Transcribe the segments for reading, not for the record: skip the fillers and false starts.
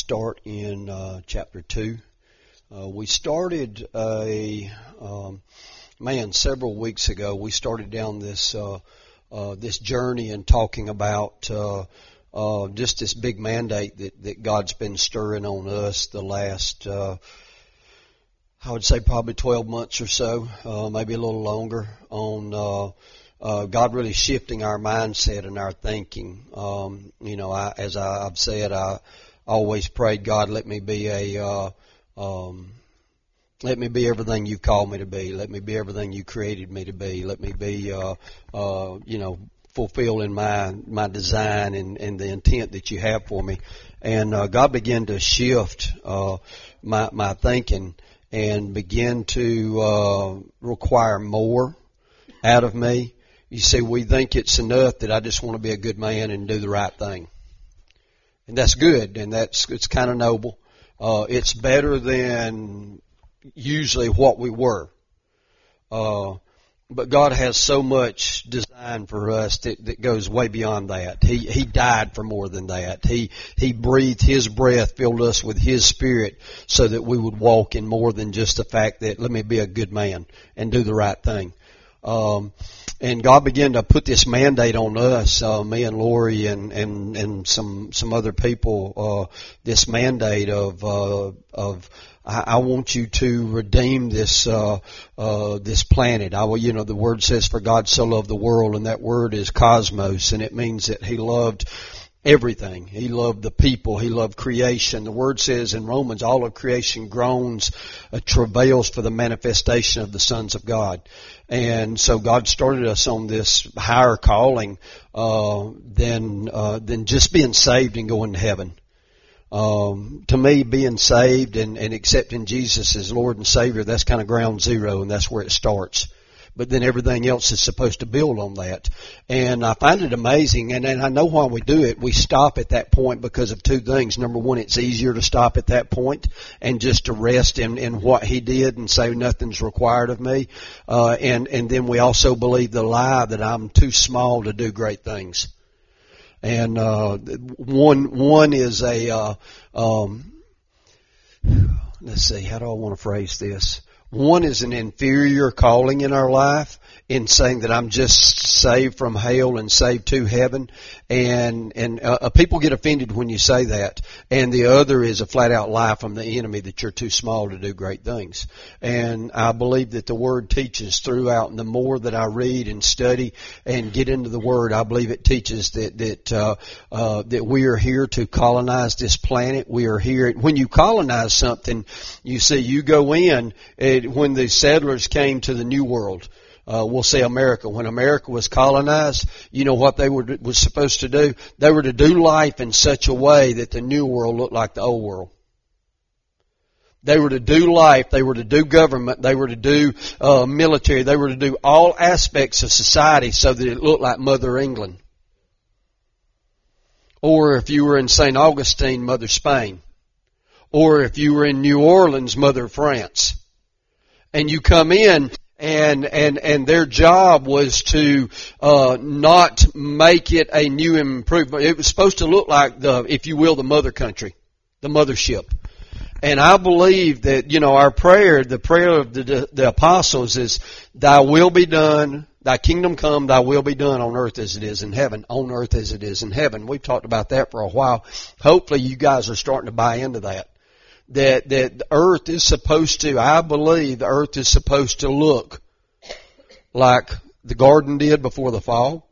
start in chapter 2. We started several weeks ago. We started down this journey and talking about just this big mandate that God's been stirring on us the last, I would say probably 12 months or so, maybe a little longer, on God really shifting our mindset and our thinking. As I've said, I always prayed, God, let me be everything you called me to be. Let me be everything you created me to be. Let me be, fulfilling my design and the intent that you have for me. And God began to shift my thinking and begin to require more out of me. You see, we think it's enough that I just want to be a good man and do the right thing. And that's good, and it's kind of noble. It's better than usually what we were. But God has so much design for us that goes way beyond that. He died for more than that. He breathed His breath, filled us with His Spirit so that we would walk in more than just the fact that let me be a good man and do the right thing. And God began to put this mandate on us, me and Lori and some other people, this mandate of I want you to redeem this planet. The word says for God so loved the world, and that word is cosmos, and it means that He loved everything. He loved the people. He loved creation. The word says in Romans, all of creation groans, travails for the manifestation of the sons of God. And so God started us on this higher calling than just being saved and going to heaven. To me, being saved and accepting Jesus as Lord and Savior, that's kind of ground zero, and that's where it starts. But then everything else is supposed to build on that. And I find it amazing, and I know why we do it. We stop at that point because of two things. Number one, it's easier to stop at that point and just to rest in what He did and say nothing's required of me. And then we also believe the lie that I'm too small to do great things. And one is let's see, how do I want to phrase this? One is an inferior calling in our life in saying that I'm just saved from hell and saved to heaven. And people get offended when you say that. And the other is a flat out lie from the enemy that you're too small to do great things. And I believe that the Word teaches throughout, and the more that I read and study and get into the Word, I believe it teaches that we are here to colonize this planet. We are here. When you colonize something, you see, you go in. When the settlers came to the New World, we'll say America. When America was colonized, you know what they were supposed to do? They were to do life in such a way that the New World looked like the Old World. They were to do life. They were to do government. They were to do military. They were to do all aspects of society so that it looked like Mother England. Or if you were in St. Augustine, Mother Spain. Or if you were in New Orleans, Mother France. And you come in, and their job was to not make it a new improvement. It was supposed to look like if you will, the mother country, the mothership. And I believe that, our prayer, the prayer of the apostles is, Thy will be done, Thy kingdom come, Thy will be done on earth as it is in heaven, on earth as it is in heaven. We've talked about that for a while. Hopefully you guys are starting to buy into that. That the earth is supposed to, I believe the earth is supposed to look like the garden did before the fall.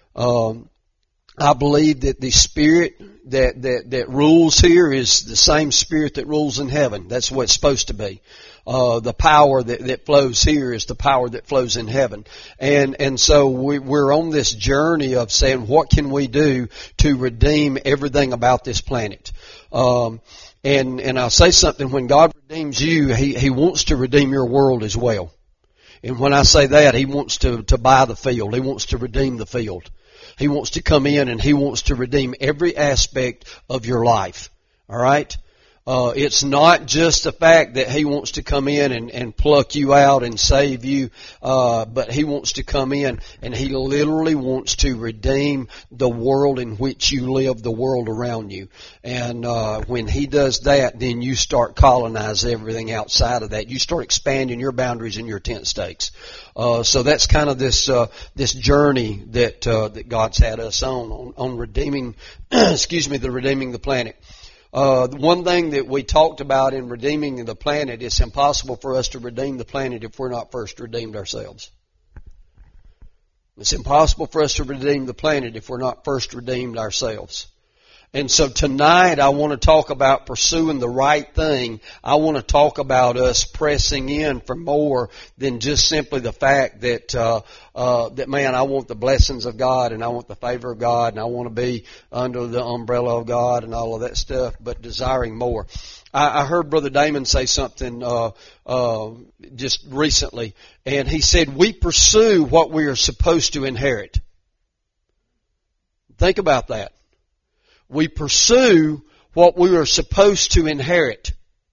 I believe that the spirit that rules here is the same spirit that rules in heaven. That's what it's supposed to be. The power that flows here is the power that flows in heaven. And so we're on this journey of saying, what can we do to redeem everything about this planet? And I'll say something, when God redeems you, He wants to redeem your world as well. And when I say that, He wants to buy the field. He wants to redeem the field. He wants to come in and He wants to redeem every aspect of your life. All right? It's not just the fact that He wants to come in and pluck you out and save you, but He wants to come in and He literally wants to redeem the world in which you live, the world around you. And when He does that, then you start colonizing everything outside of that. You start expanding your boundaries and your tent stakes. So that's kind of this journey that God's had us on redeeming, the redeeming the planet. One thing that we talked about in redeeming the planet, it's impossible for us to redeem the planet if we're not first redeemed ourselves. It's impossible for us to redeem the planet if we're not first redeemed ourselves. And so tonight I want to talk about pursuing the right thing. I want to talk about us pressing in for more than just simply the fact that man, I want the blessings of God and I want the favor of God and I want to be under the umbrella of God and all of that stuff, but desiring more. I heard Brother Damon say something just recently, and he said, we pursue what we are supposed to inherit. Think about that. We pursue what we are supposed to inherit.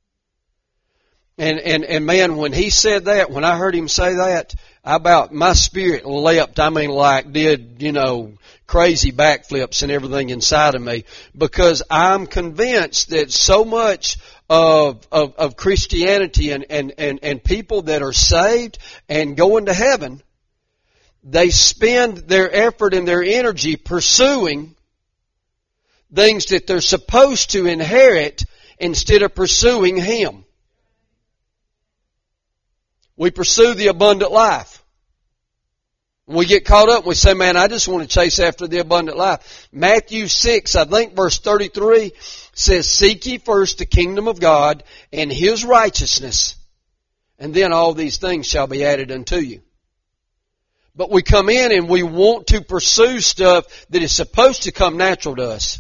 And man, when he said that, when I heard him say that, my spirit leapt, did, crazy backflips and everything inside of me, because I'm convinced that so much of Christianity and people that are saved and going to heaven, they spend their effort and their energy pursuing things that they're supposed to inherit instead of pursuing Him. We pursue the abundant life. We get caught up and we say, man, I just want to chase after the abundant life. Matthew 6, I think verse 33 says, seek ye first the kingdom of God and His righteousness, and then all these things shall be added unto you. But we come in and we want to pursue stuff that is supposed to come natural to us.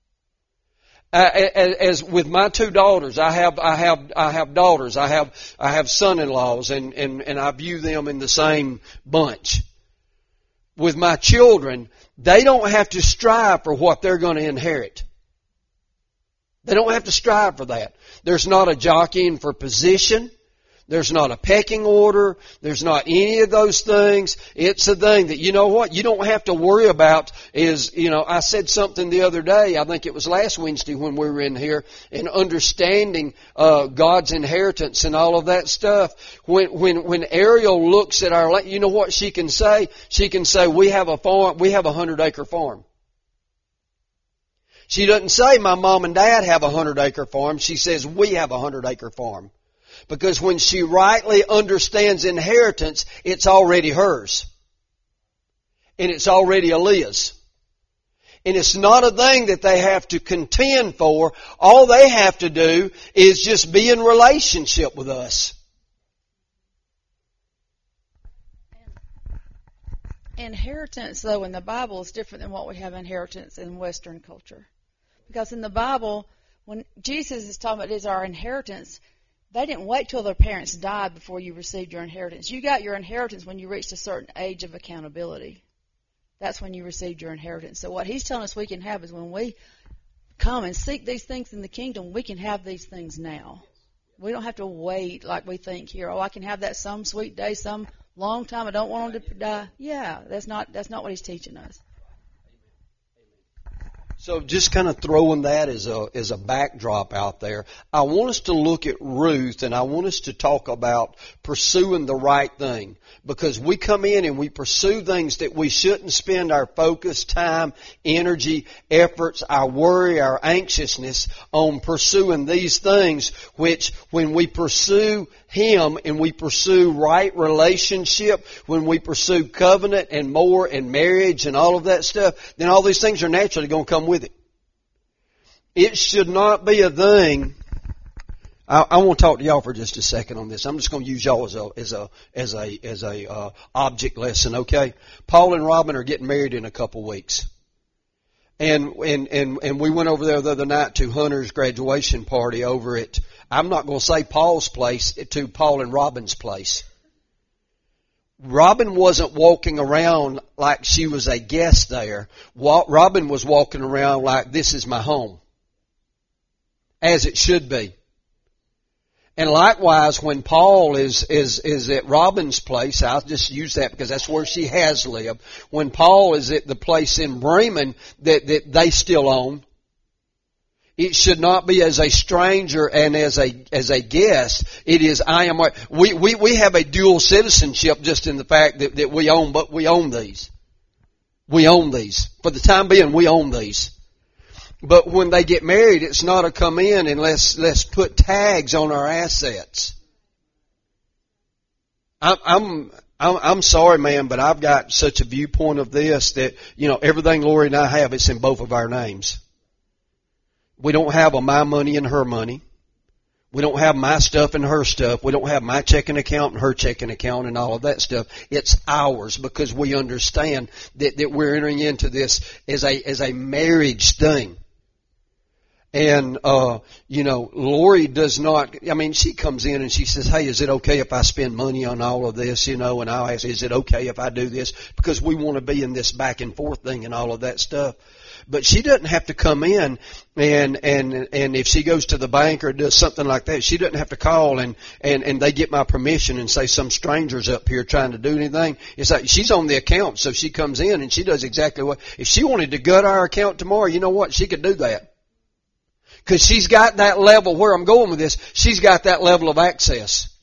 As with my two daughters, I have daughters, I have son-in-laws, and I view them in the same bunch. With my children, they don't have to strive for what they're going to inherit. They don't have to strive for that. There's not a jockeying for position. There's not a pecking order. There's not any of those things. It's a thing that, you know what, you don't have to worry about is, I said something the other day, I think it was last Wednesday when we were in here, in understanding God's inheritance and all of that stuff. When Ariel looks at our land, you know what she can say? She can say, we have a farm, we have a 100-acre farm. She doesn't say, my mom and dad have a 100-acre farm. She says, we have a 100-acre farm. Because when she rightly understands inheritance, it's already hers. And it's already Aaliyah's. And it's not a thing that they have to contend for. All they have to do is just be in relationship with us. Inheritance, though, in the Bible is different than what we have inheritance in Western culture. Because in the Bible, when Jesus is talking about it is our inheritance, they didn't wait till their parents died before you received your inheritance. You got your inheritance when you reached a certain age of accountability. That's when you received your inheritance. So what He's telling us we can have is when we come and seek these things in the kingdom, we can have these things now. We don't have to wait like we think here. I can have that some sweet day, some long time. I don't want them to die. Yeah, that's not what He's teaching us. So just kind of throwing that as a backdrop out there, I want us to look at Ruth, and I want us to talk about pursuing the right thing. Because we come in and we pursue things that we shouldn't spend our focus, time, energy, efforts, our worry, our anxiousness on pursuing these things, which when we pursue Him and we pursue right relationship, when we pursue covenant and more and marriage and all of that stuff, then all these things are naturally going to come with it. It should not be a thing. I want to talk to y'all for just a second on this. I'm just going to use y'all as a object lesson, okay? Paul and Robin are getting married in a couple weeks. And we went over there the other night to Hunter's graduation party over at, I'm not going to say Paul's place, to Paul and Robin's place. Robin wasn't walking around like she was a guest there. Robin was walking around like, this is my home. as it should be. And likewise, when Paul is at Robin's place, I'll just use that because that's where she has lived. When Paul is at the place in Bremen that they still own, it should not be as a stranger and as a guest. It is I am. We have a dual citizenship just in the fact that we own these. We own these. For the time being, we own these. But when they get married, it's not a come in and let's put tags on our assets. I'm sorry, man, but I've got such a viewpoint of this that, everything Lori and I have, it's in both of our names. We don't have a my money and her money. We don't have my stuff and her stuff. We don't have my checking account and her checking account and all of that stuff. It's ours because we understand that we're entering into this as a marriage thing. And, Lori does not, she comes in and she says, hey, is it okay if I spend money on all of this, and I'll ask, is it okay if I do this? Because we want to be in this back and forth thing and all of that stuff. But she doesn't have to come in and if she goes to the bank or does something like that, she doesn't have to call and they get my permission and say some stranger's up here trying to do anything. It's like she's on the account, so she comes in and she does exactly what, if she wanted to gut our account tomorrow, you know what? She could do that. Because she's got that level, where I'm going with this, she's got that level of access.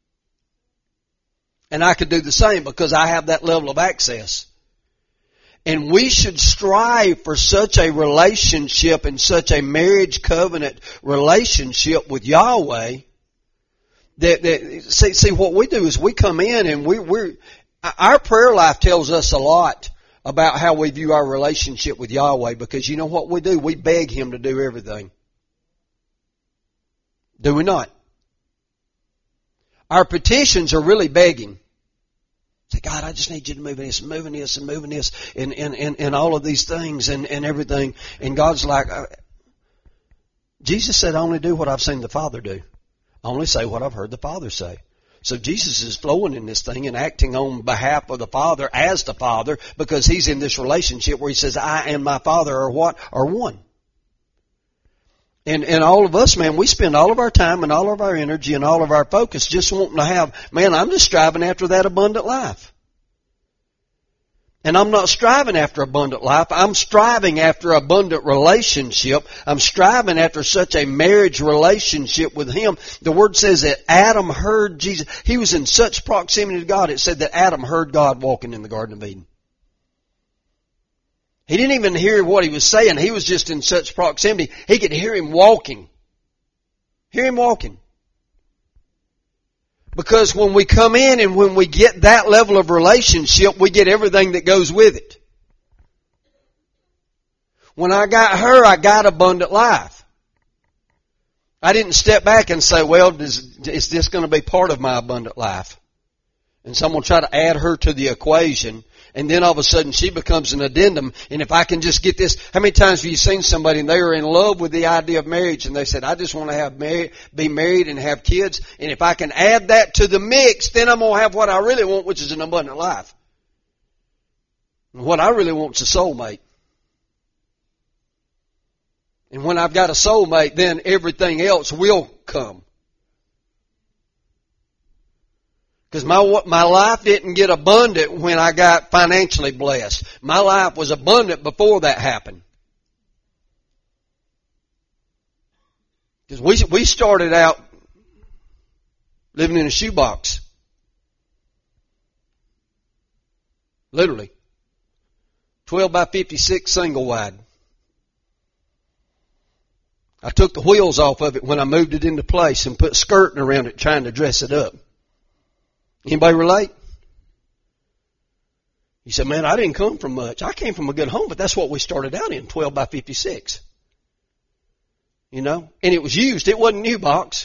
And I could do the same because I have that level of access. And we should strive for such a relationship and such a marriage covenant relationship with Yahweh that see what we do is we come in and our prayer life tells us a lot about how we view our relationship with Yahweh, because you know what we do? We beg Him to do everything. Do we not? Our petitions are really begging. Say, God, I just need you to move in this and moving this and moving this and all of these things and everything. And God's like, Jesus said, I only do what I've seen the Father do. I only say what I've heard the Father say. So Jesus is flowing in this thing and acting on behalf of the Father as the Father, because He's in this relationship where He says, I and my Father are what? Are one. And all of us, man, we spend all of our time and all of our energy and all of our focus just wanting to have, man, I'm just striving after that abundant life. And I'm not striving after abundant life. I'm striving after abundant relationship. I'm striving after such a marriage relationship with Him. The Word says that Adam heard Jesus. He was in such proximity to God. It said that Adam heard God walking in the Garden of Eden. He didn't even hear what He was saying. He was just in such proximity. He could hear Him walking. Hear Him walking. Because when we come in and when we get that level of relationship, we get everything that goes with it. When I got her, I got abundant life. I didn't step back and say, well, is this going to be part of my abundant life? And someone try to add her to the equation, and then all of a sudden she becomes an addendum. And if I can just get this, how many times have you seen somebody and they are in love with the idea of marriage and they said, I just want to be married and have kids, and if I can add that to the mix, then I'm going to have what I really want, which is an abundant life. And what I really want is a soulmate. And when I've got a soulmate, then everything else will come. Because my life didn't get abundant when I got financially blessed. My life was abundant before that happened. Because we started out living in a shoebox. Literally. 12 by 56 single wide. I took the wheels off of it when I moved it into place and put skirting around it trying to dress it up. Anybody relate? You said, man, I didn't come from much. I came from a good home, but that's what we started out in, 12 by 56. You know? And it was used. It wasn't a new box.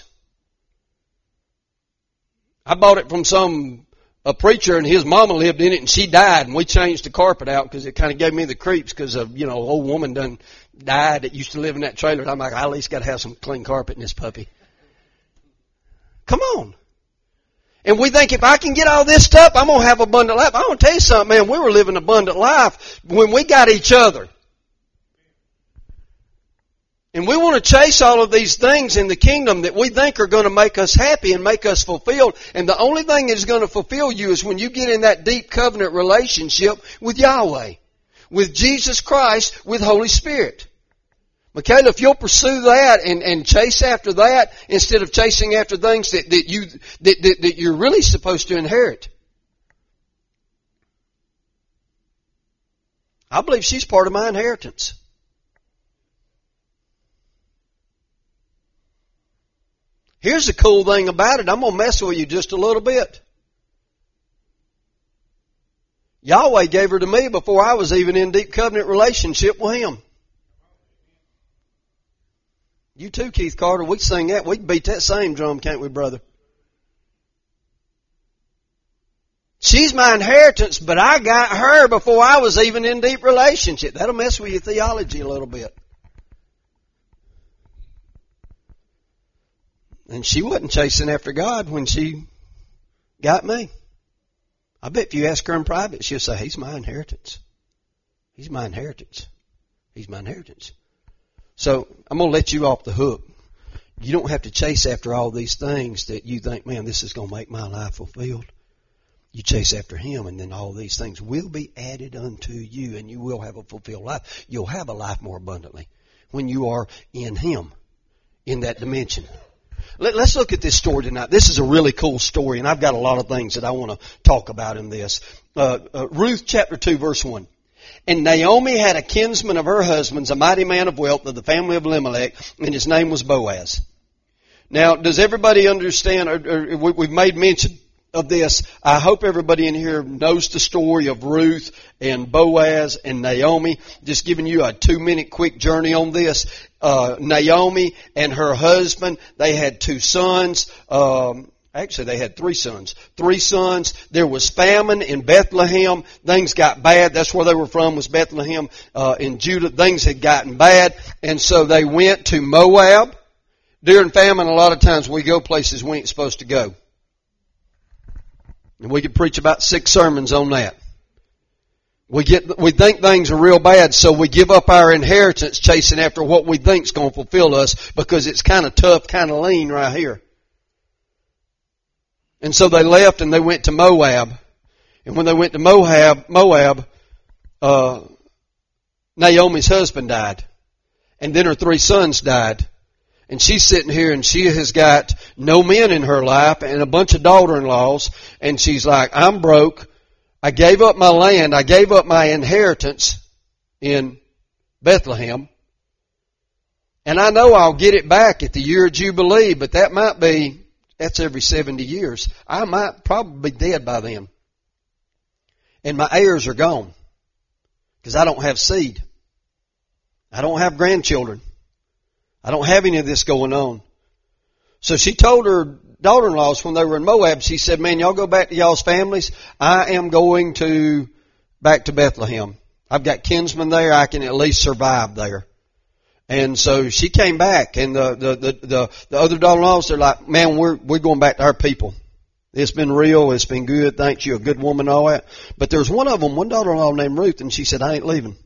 I bought it from a preacher, and his mama lived in it, and she died, and we changed the carpet out because it kind of gave me the creeps because of, old woman done died that used to live in that trailer. And I'm like, I at least got to have some clean carpet in this puppy. Come on. And we think if I can get all this stuff, I'm going to have abundant life. I want to tell you something, man. We were living abundant life when we got each other. And we want to chase all of these things in the kingdom that we think are going to make us happy and make us fulfilled. And the only thing that's going to fulfill you is when you get in that deep covenant relationship with Yahweh, with Jesus Christ, with Holy Spirit. Michaela, if you'll pursue that and chase after that instead of chasing after things that you're really supposed to inherit. I believe she's part of my inheritance. Here's the cool thing about it. I'm going to mess with you just a little bit. Yahweh gave her to me before I was even in deep covenant relationship with Him. You too, Keith Carter. We sing that. We can beat that same drum, can't we, brother? She's my inheritance, but I got her before I was even in deep relationship. That'll mess with your theology a little bit. And she wasn't chasing after God when she got me. I bet if you ask her in private, she'll say, He's my inheritance. He's my inheritance. He's my inheritance. So I'm going to let you off the hook. You don't have to chase after all these things that you think, man, this is going to make my life fulfilled. You chase after Him, and then all these things will be added unto you, and you will have a fulfilled life. You'll have a life more abundantly when you are in Him, in that dimension. Let's look at this story tonight. This is a really cool story, and I've got a lot of things that I want to talk about in this. Ruth chapter 2, verse 1. And Naomi had a kinsman of her husband's, a mighty man of wealth of the family of Elimelech, and his name was Boaz. Now, does everybody understand, or we've made mention of this? I hope everybody in here knows the story of Ruth and Boaz and Naomi. Just giving you a 2-minute quick journey on this. Naomi and her husband, they had 2 sons. Actually, they had 3 sons. 3 sons. There was famine in Bethlehem. Things got bad. That's where they were from, was Bethlehem in Judah. Things had gotten bad. And so they went to Moab. During famine, a lot of times we go places we ain't supposed to go. And we could preach about 6 sermons on that. We think things are real bad, so we give up our inheritance chasing after what we think's going to fulfill us because it's kind of tough, kind of lean right here. And so they left and they went to Moab. And when they went to Moab, Naomi's husband died. And then her 3 sons died. And she's sitting here and she has got no men in her life and a bunch of daughter-in-laws. And she's like, I'm broke. I gave up my land. I gave up my inheritance in Bethlehem. And I know I'll get it back at the year of Jubilee, but that's every 70 years. I might probably be dead by then. And my heirs are gone. Because I don't have seed. I don't have grandchildren. I don't have any of this going on. So she told her daughter-in-laws when they were in Moab, she said, man, y'all go back to y'all's families. I am going back to Bethlehem. I've got kinsmen there. I can at least survive there. And so she came back, and the other daughter-in-laws, they're like, man, we're going back to our people. It's been real. It's been good. Thanks, you're a good woman, all that. But there's one daughter-in-law named Ruth, and she said, I ain't leaving.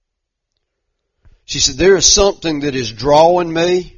She said, there is something that is drawing me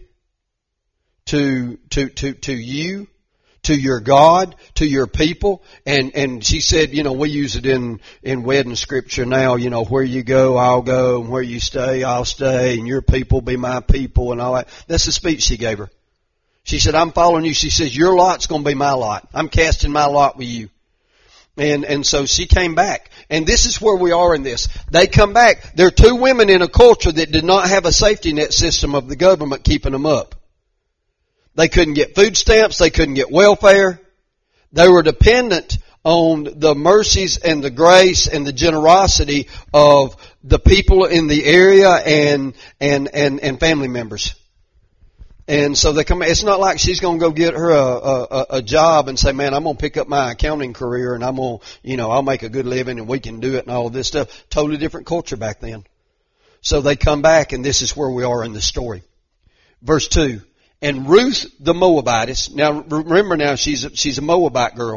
to you, to your God, to your people. And she said, we use it in wedding scripture now, where you go, I'll go, and where you stay, I'll stay, and your people be my people and all that. That's the speech she gave her. She said, I'm following you. She says, your lot's going to be my lot. I'm casting my lot with you. And so she came back. And this is where we are in this. They come back. There are 2 women in a culture that did not have a safety net system of the government keeping them up. They couldn't get food stamps. They couldn't get welfare. They were dependent on the mercies and the grace and the generosity of the people in the area and family members. And so they come. It's not like she's going to go get her a job and say, man, I'm going to pick up my accounting career and I'm going to, I'll make a good living and we can do it and all of this stuff. Totally different culture back then. So they come back, and this is where we are in the story. Verse 2. And Ruth the Moabitess. Now remember, she's a Moabite girl.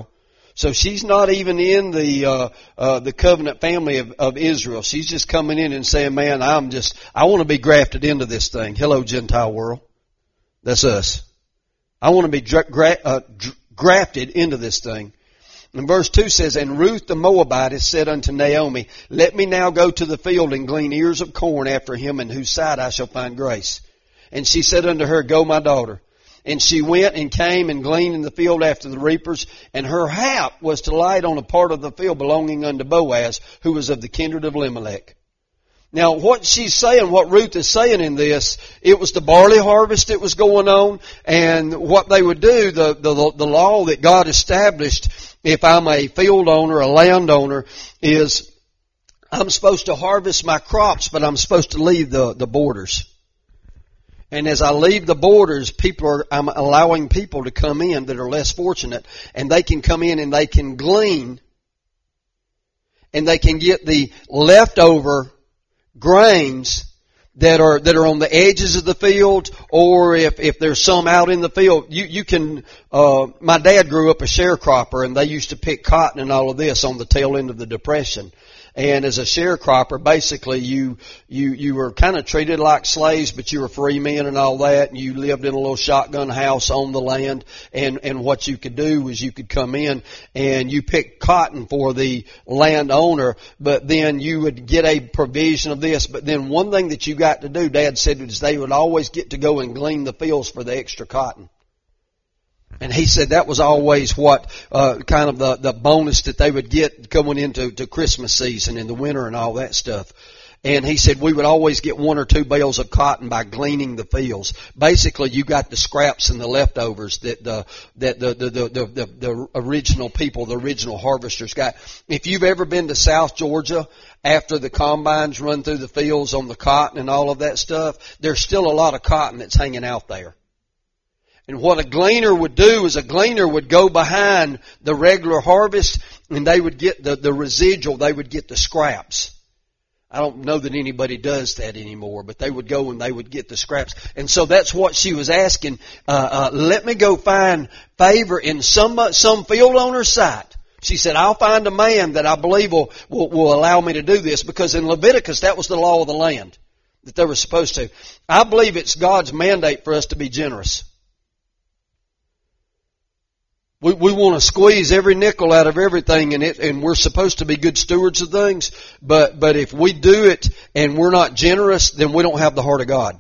So she's not even in the covenant family of Israel. She's just coming in and saying, man, I want to be grafted into this thing. Hello, Gentile world. That's us. I want to be grafted into this thing. And verse 2 says, and Ruth the Moabitess said unto Naomi, let me now go to the field and glean ears of corn after him in whose sight I shall find grace. And she said unto her, go, my daughter. And she went and came and gleaned in the field after the reapers, and her hap was to light on a part of the field belonging unto Boaz, who was of the kindred of Elimelech. Now, what she's saying, what Ruth is saying in this, it was the barley harvest that was going on, and what they would do, the law that God established, if I'm a field owner, a landowner, is I'm supposed to harvest my crops, but I'm supposed to leave the borders. And as I leave the borders, I'm allowing people to come in that are less fortunate, and they can come in and they can glean, and they can get the leftover grains that are on the edges of the field, or if there's some out in the field, you can, my dad grew up a sharecropper, and they used to pick cotton and all of this on the tail end of the Depression. And as a sharecropper, basically you were kind of treated like slaves, but you were free men and all that, and you lived in a little shotgun house on the land, and what you could do was you could come in and you pick cotton for the landowner, but then you would get a provision of this. But then one thing that you got to do, Dad said, is they would always get to go and glean the fields for the extra cotton. And he said that was always what, kind of the bonus that they would get going into Christmas season in the winter and all that stuff. And he said we would always get 1 or 2 bales of cotton by gleaning the fields. Basically, you got the scraps and the leftovers that the original people, the original harvesters got. If you've ever been to South Georgia after the combines run through the fields on the cotton and all of that stuff, there's still a lot of cotton that's hanging out there. And what a gleaner would do is a gleaner would go behind the regular harvest, and they would get the residual, they would get the scraps. I don't know that anybody does that anymore, but they would go and they would get the scraps. And so that's what she was asking. Let me go find favor in some field owner's sight. She said, I'll find a man that I believe will allow me to do this, because in Leviticus that was the law of the land that they were supposed to. I believe it's God's mandate for us to be generous. We want to squeeze every nickel out of everything, and we're supposed to be good stewards of things, but if we do it and we're not generous, then we don't have the heart of God.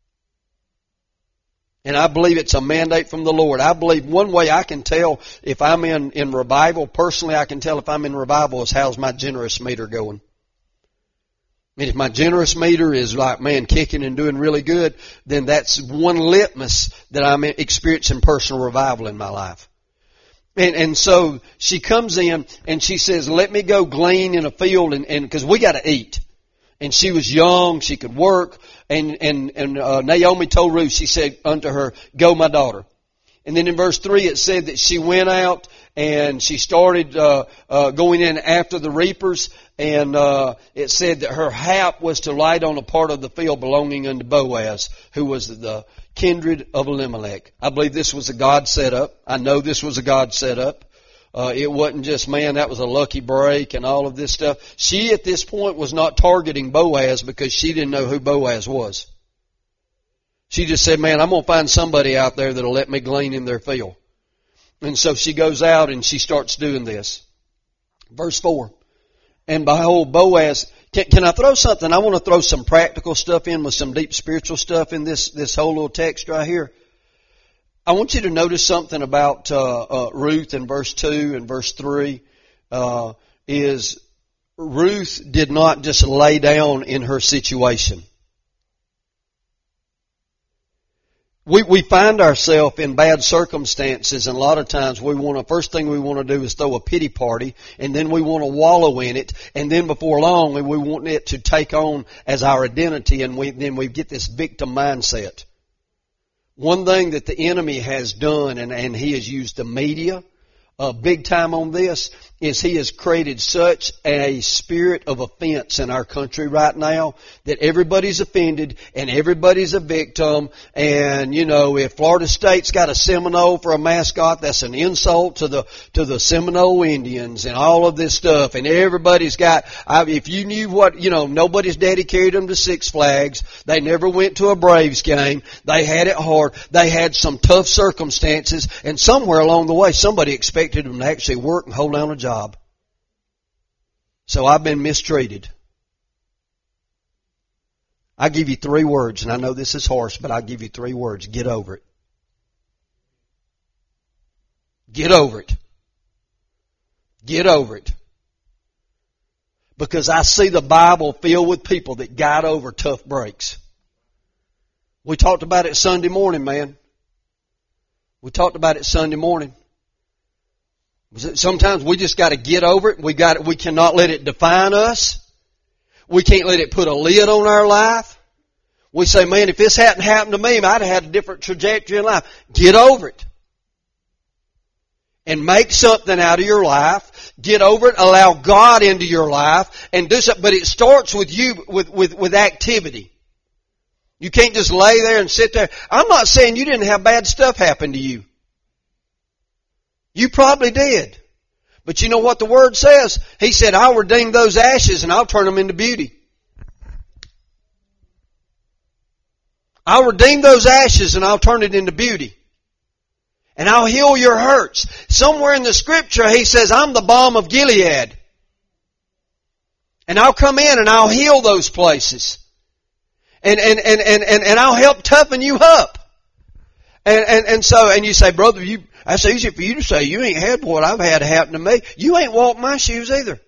And I believe it's a mandate from the Lord. I believe one way I can tell if I'm in revival, personally I can tell if I'm in revival, is how's my generous meter going. And if my generous meter is like, man, kicking and doing really good, then that's one litmus that I'm experiencing personal revival in my life. And so she comes in and she says, let me go glean in a field, and cause we gotta eat. And she was young, she could work, and Naomi told Ruth, she said unto her, go, my daughter. And then in verse 3 it said that she went out and she started going in after the reapers, and it said that her hap was to light on a part of the field belonging unto Boaz, who was the kindred of Elimelech. I believe this was a God setup. I know this was a God setup. It wasn't just, man, that was a lucky break and all of this stuff. She at this point was not targeting Boaz because she didn't know who Boaz was. She just said, man, I'm going to find somebody out there that'll let me glean in their field. And so she goes out and she starts doing this. Verse 4. And behold, Boaz, can I throw something? I want to throw some practical stuff in with some deep spiritual stuff in this whole little text right here. I want you to notice something about Ruth in verse 2 and verse 3. Is Ruth did not just lay down in her situation. We find ourselves in bad circumstances, and a lot of times first thing we want to do is throw a pity party, and then we want to wallow in it, and then before long we want it to take on as our identity, and then we get this victim mindset. One thing that the enemy has done, and he has used the media, big time on this is he has created such a spirit of offense in our country right now that everybody's offended and everybody's a victim. And, you know, if Florida State's got a Seminole for a mascot, that's an insult to the Seminole Indians and all of this stuff. And everybody's got, if you knew what, you know, nobody's daddy carried them to Six Flags. They never went to a Braves game. They had it hard. They had some tough circumstances. And somewhere along the way, somebody expected them to actually work and hold down a job. So I've been mistreated. I give you 3 words, and I know this is harsh, but I'll give you 3 words. Get over it. Get over it. Get over it. Because I see the Bible filled with people that got over tough breaks. We talked about it Sunday morning, man. We talked about it Sunday morning. Sometimes we just got to get over it. We cannot let it define us. We can't let it put a lid on our life. We say, man, if this hadn't happened to me, I'd have had a different trajectory in life. Get over it. And make something out of your life. Get over it. Allow God into your life and do something. But it starts with you, with activity. You can't just lay there and sit there. I'm not saying you didn't have bad stuff happen to you. You probably did. But you know what the Word says? He said, I'll redeem those ashes and I'll turn them into beauty. I'll redeem those ashes and I'll turn it into beauty. And I'll heal your hurts. Somewhere in the Scripture He says, I'm the balm of Gilead. And I'll come in and I'll heal those places. And I'll help toughen you up. And you say, brother, that's easy for you to say. You ain't had what I've had happen to me. You ain't walked my shoes either.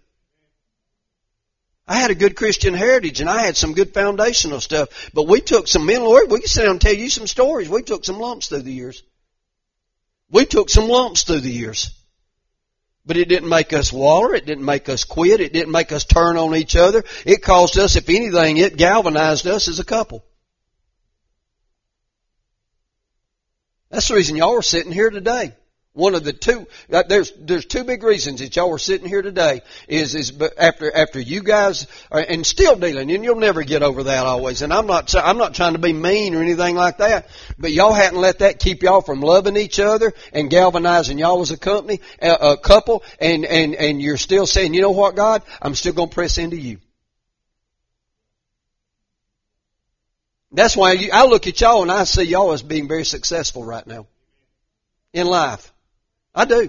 I had a good Christian heritage and I had some good foundational stuff. But we took some mental work. We can sit down and tell you some stories. We took some lumps through the years. We took some lumps through the years. But it didn't make us waller. It didn't make us quit. It didn't make us turn on each other. It caused us, if anything, it galvanized us as a couple. That's the reason y'all are sitting here today. One of the 2, there's 2 big reasons that y'all are sitting here today is after you guys are, and still dealing, and you'll never get over that always. And I'm not trying to be mean or anything like that, but y'all hadn't let that keep y'all from loving each other and galvanizing y'all as a company, a couple, and you're still saying, you know what, God, I'm still going to press into you. That's why I look at y'all and I see y'all as being very successful right now in life. I do.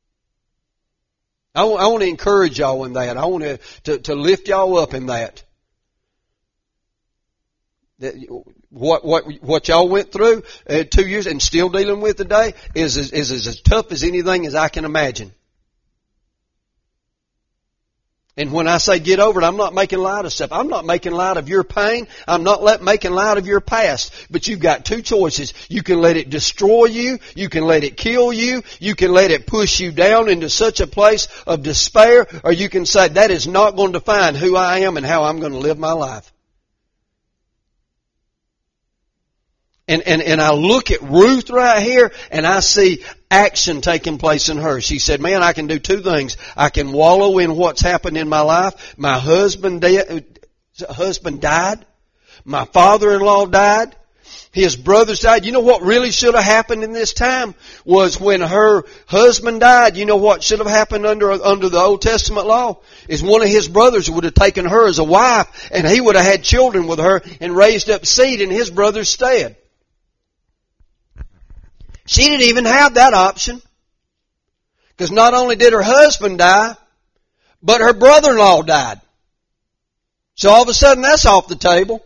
I want to encourage y'all in that. I want to lift y'all up in that. What y'all went through 2 years and still dealing with today is as tough as anything as I can imagine. And when I say get over it, I'm not making light of stuff. I'm not making light of your pain. I'm not making light of your past. But you've got 2 choices. You can let it destroy you. You can let it kill you. You can let it push you down into such a place of despair. Or you can say, that is not going to define who I am and how I'm going to live my life. And I look at Ruth right here and I see action taking place in her. She said, man, I can do 2 things. I can wallow in what's happened in my life. My husband died. My father-in-law died. His brothers died. You know what really should have happened in this time was when her husband died. You know what should have happened under the Old Testament law is one of his brothers would have taken her as a wife and he would have had children with her and raised up seed in his brother's stead. She didn't even have that option. Because not only did her husband die, but her brother-in-law died. So all of a sudden that's off the table.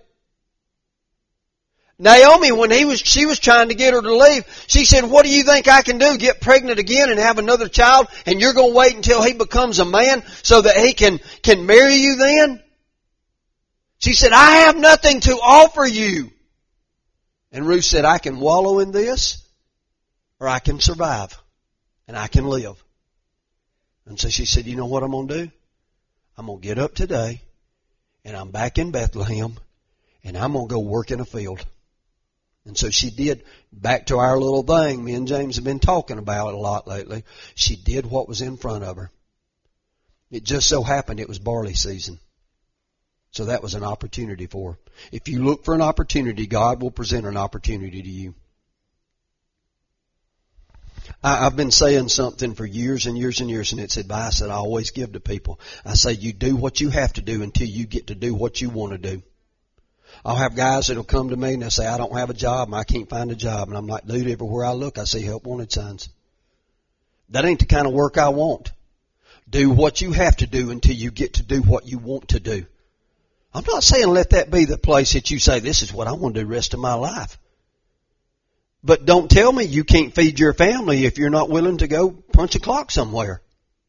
Naomi, when she was trying to get her to leave, she said, what do you think I can do? Get pregnant again and have another child? And you're going to wait until he becomes a man so that he can marry you then? She said, I have nothing to offer you. And Ruth said, I can wallow in this. Or I can survive. And I can live. And so she said, you know what I'm going to do? I'm going to get up today. And I'm back in Bethlehem. And I'm going to go work in a field. And so she did, back to our little thing, me and James have been talking about it a lot lately. She did what was in front of her. It just so happened it was barley season. So that was an opportunity for her. If you look for an opportunity, God will present an opportunity to you. I've been saying something for years and years and years, and it's advice that I always give to people. I say, you do what you have to do until you get to do what you want to do. I'll have guys that'll come to me and they'll say, I don't have a job and I can't find a job. And I'm like, dude, everywhere I look, I see help wanted signs. That ain't the kind of work I want. Do what you have to do until you get to do what you want to do. I'm not saying let that be the place that you say, this is what I want to do the rest of my life. But don't tell me you can't feed your family if you're not willing to go punch a clock somewhere.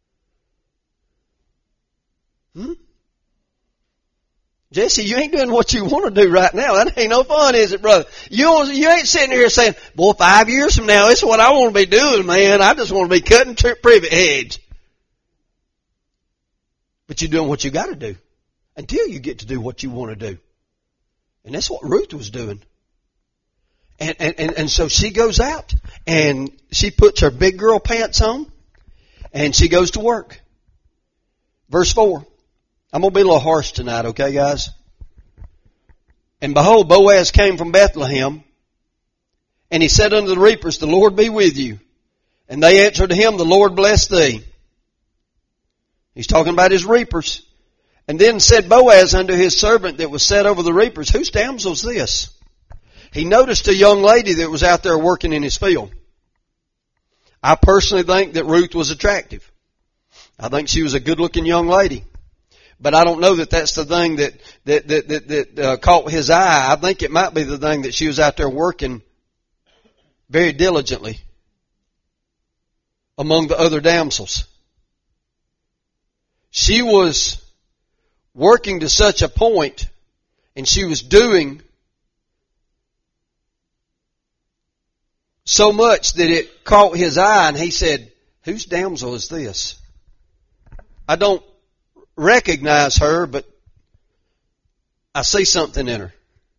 Jesse, you ain't doing what you want to do right now. That ain't no fun, is it, brother? You ain't sitting here saying, boy, 5 years from now, this is what I want to be doing, man. I just want to be cutting privet hedge. But you're doing what you got to do until you get to do what you want to do. And that's what Ruth was doing. And so she goes out and she puts her big girl pants on and she goes to work. Verse 4. I'm going to be a little harsh tonight, okay, guys? And behold, Boaz came from Bethlehem, and he said unto the reapers, the Lord be with you. And they answered to him, the Lord bless thee. He's talking about his reapers. And then said Boaz unto his servant that was set over the reapers, whose damsel is this? He noticed a young lady that was out there working in his field. I personally think that Ruth was attractive. I think she was a good-looking young lady. But I don't know that that's the thing that caught his eye. I think it might be the thing that she was out there working very diligently among the other damsels. She was working to such a point, and she was doing so much that it caught his eye, and he said, whose damsel is this? I don't recognize her, but I see something in her.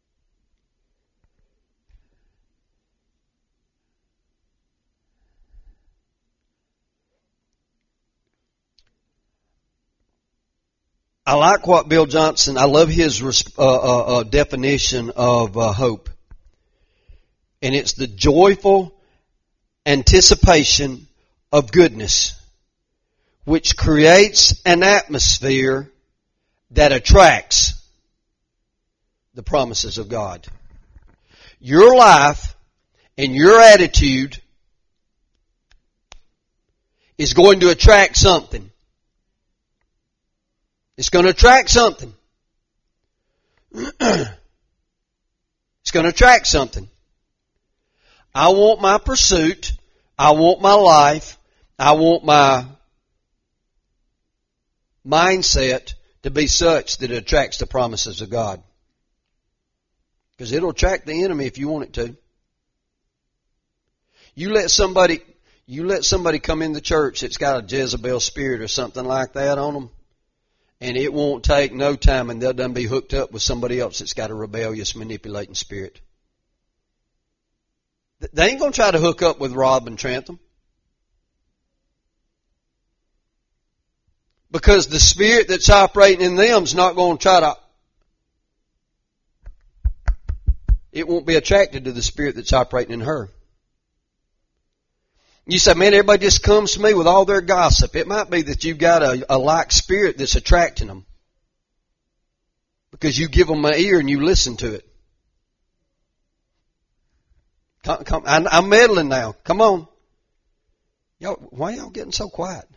I like what Bill Johnson, I love his definition of hope. And it's the joyful anticipation of goodness, which creates an atmosphere that attracts the promises of God. Your life and your attitude is going to attract something. It's going to attract something. It's going to attract something. I want my pursuit. I want my life. I want my mindset to be such that it attracts the promises of God. Because it'll attract the enemy if you want it to. You let somebody come in the church that's got a Jezebel spirit or something like that on them, and it won't take no time and they'll done be hooked up with somebody else that's got a rebellious, manipulating spirit. They ain't going to try to hook up with Rob and Trantham. Because the spirit that's operating in them is not going to try to, it won't be attracted to the spirit that's operating in her. You say, man, everybody just comes to me with all their gossip. It might be that you've got a like spirit that's attracting them. Because you give them an ear and you listen to it. Come, I'm meddling now. Come on. Y'all, why are y'all getting so quiet?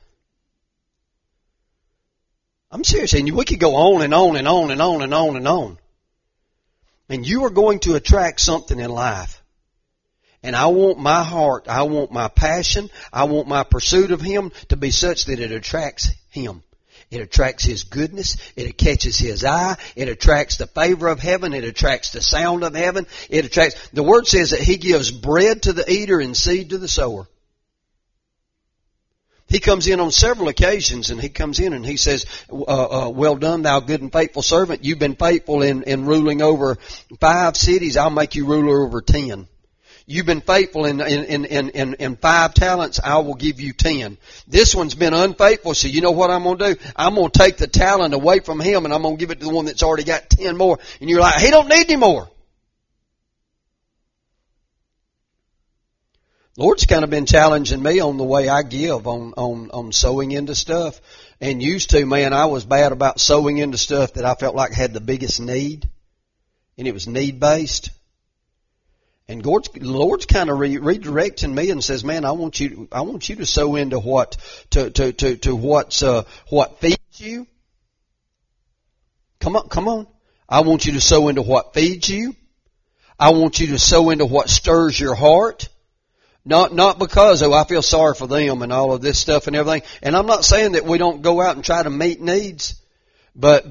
I'm serious. And we could go on and on and on and on and on and on. And you are going to attract something in life. And I want my heart, I want my passion, I want my pursuit of Him to be such that it attracts Him. It attracts His goodness. It catches His eye. It attracts the favor of heaven. It attracts the sound of heaven. It attracts, the Word says that He gives bread to the eater and seed to the sower. He comes in on several occasions, and he comes in and he says, well done, thou good and faithful servant. You've been faithful in ruling over 5 cities. I'll make you ruler over 10. You've been faithful in 5 talents. I will give you 10. This one's been unfaithful. So you know what I'm going to do? I'm going to take the talent away from him, and I'm going to give it to the one that's already got 10 more. And you're like, he don't need any more. Lord's kind of been challenging me on the way I give on sowing into stuff. And used to, man, I was bad about sowing into stuff that I felt like had the biggest need. And it was need-based. And Lord's kind of redirecting me and says, man, I want you to sow into what feeds you. Come on. I want you to sow into what feeds you. I want you to sow into what stirs your heart. Not because, I feel sorry for them and all of this stuff and everything. And I'm not saying that we don't go out and try to meet needs, but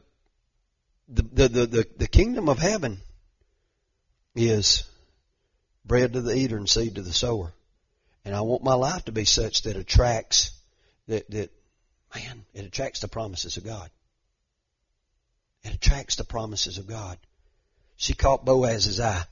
the kingdom of heaven is bread to the eater and seed to the sower. And I want my life to be such that attracts it attracts the promises of God. It attracts the promises of God. She caught Boaz's eye.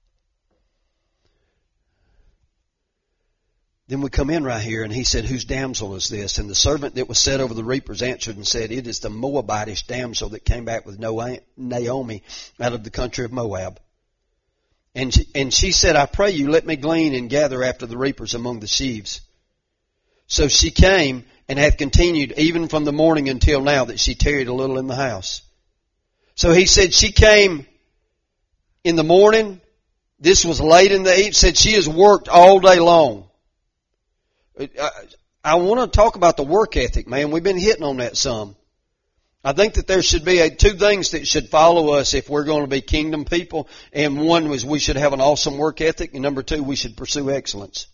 Then we come in right here, and he said, whose damsel is this? And the servant that was set over the reapers answered and said, it is the Moabitish damsel that came back with Naomi out of the country of Moab. And she said, I pray you, let me glean and gather after the reapers among the sheaves. So she came and hath continued even from the morning until now, that she tarried a little in the house. So he said she came in the morning. This was late in the evening. Said she has worked all day long. I want to talk about the work ethic, man. We've been hitting on that some. I think that there should be 2 things that should follow us if we're going to be kingdom people. And one was we should have an awesome work ethic. And number 2, we should pursue excellence.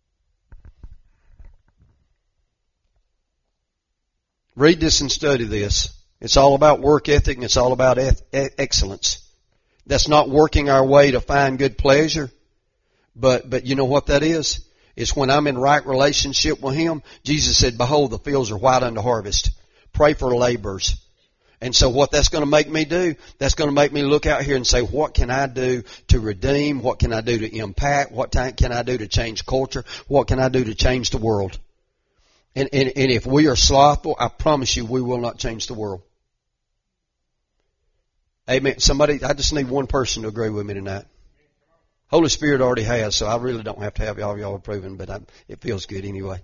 Read this and study this. It's all about work ethic, and it's all about excellence. That's not working our way to find good pleasure. But you know what that is? It's when I'm in right relationship with Him. Jesus said, behold, the fields are white unto harvest. Pray for laborers. And so what that's going to make me do, that's going to make me look out here and say, what can I do to redeem? What can I do to impact? What can I do to change culture? What can I do to change the world? And if we are slothful, I promise you we will not change the world. Amen. Somebody, I just need one person to agree with me tonight. Holy Spirit already has, so I really don't have to have y'all approving, but it feels good anyway.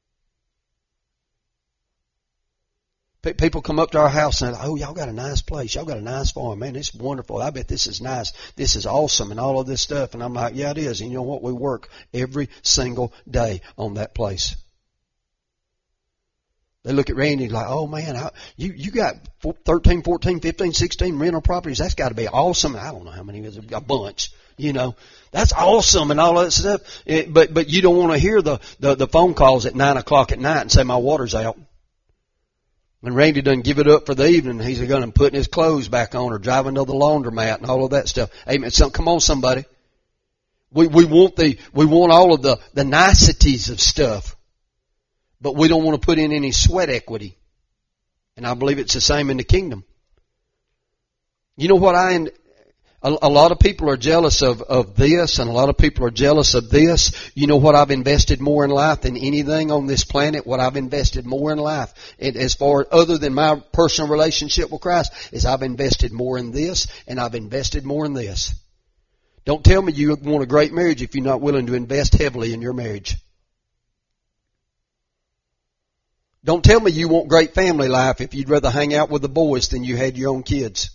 People come up to our house and say, oh, y'all got a nice place. Y'all got a nice farm. Man, it's wonderful. I bet this is nice. This is awesome and all of this stuff. And I'm like, yeah, it is. And you know what? We work every single day on that place. They look at Randy like, oh man, you got 13, 14, 15, 16 rental properties. That's got to be awesome. I don't know how many, a bunch. You know, that's awesome and all that stuff. But you don't want to hear the phone calls at 9 o'clock at night and say my water's out. When Randy doesn't give it up for the evening, he's going to put his clothes back on or driving to the laundromat and all of that stuff. Amen. So come on, somebody. We want all of the niceties of stuff, but we don't want to put in any sweat equity. And I believe it's the same in the kingdom. You know what a lot of people are jealous of this, and a lot of people are jealous of this. You know what I've invested more in life than anything on this planet? What I've invested more in life, as far other than my personal relationship with Christ, is I've invested more in this, and I've invested more in this. Don't tell me you want a great marriage if you're not willing to invest heavily in your marriage. Don't tell me you want great family life if you'd rather hang out with the boys than you had your own kids.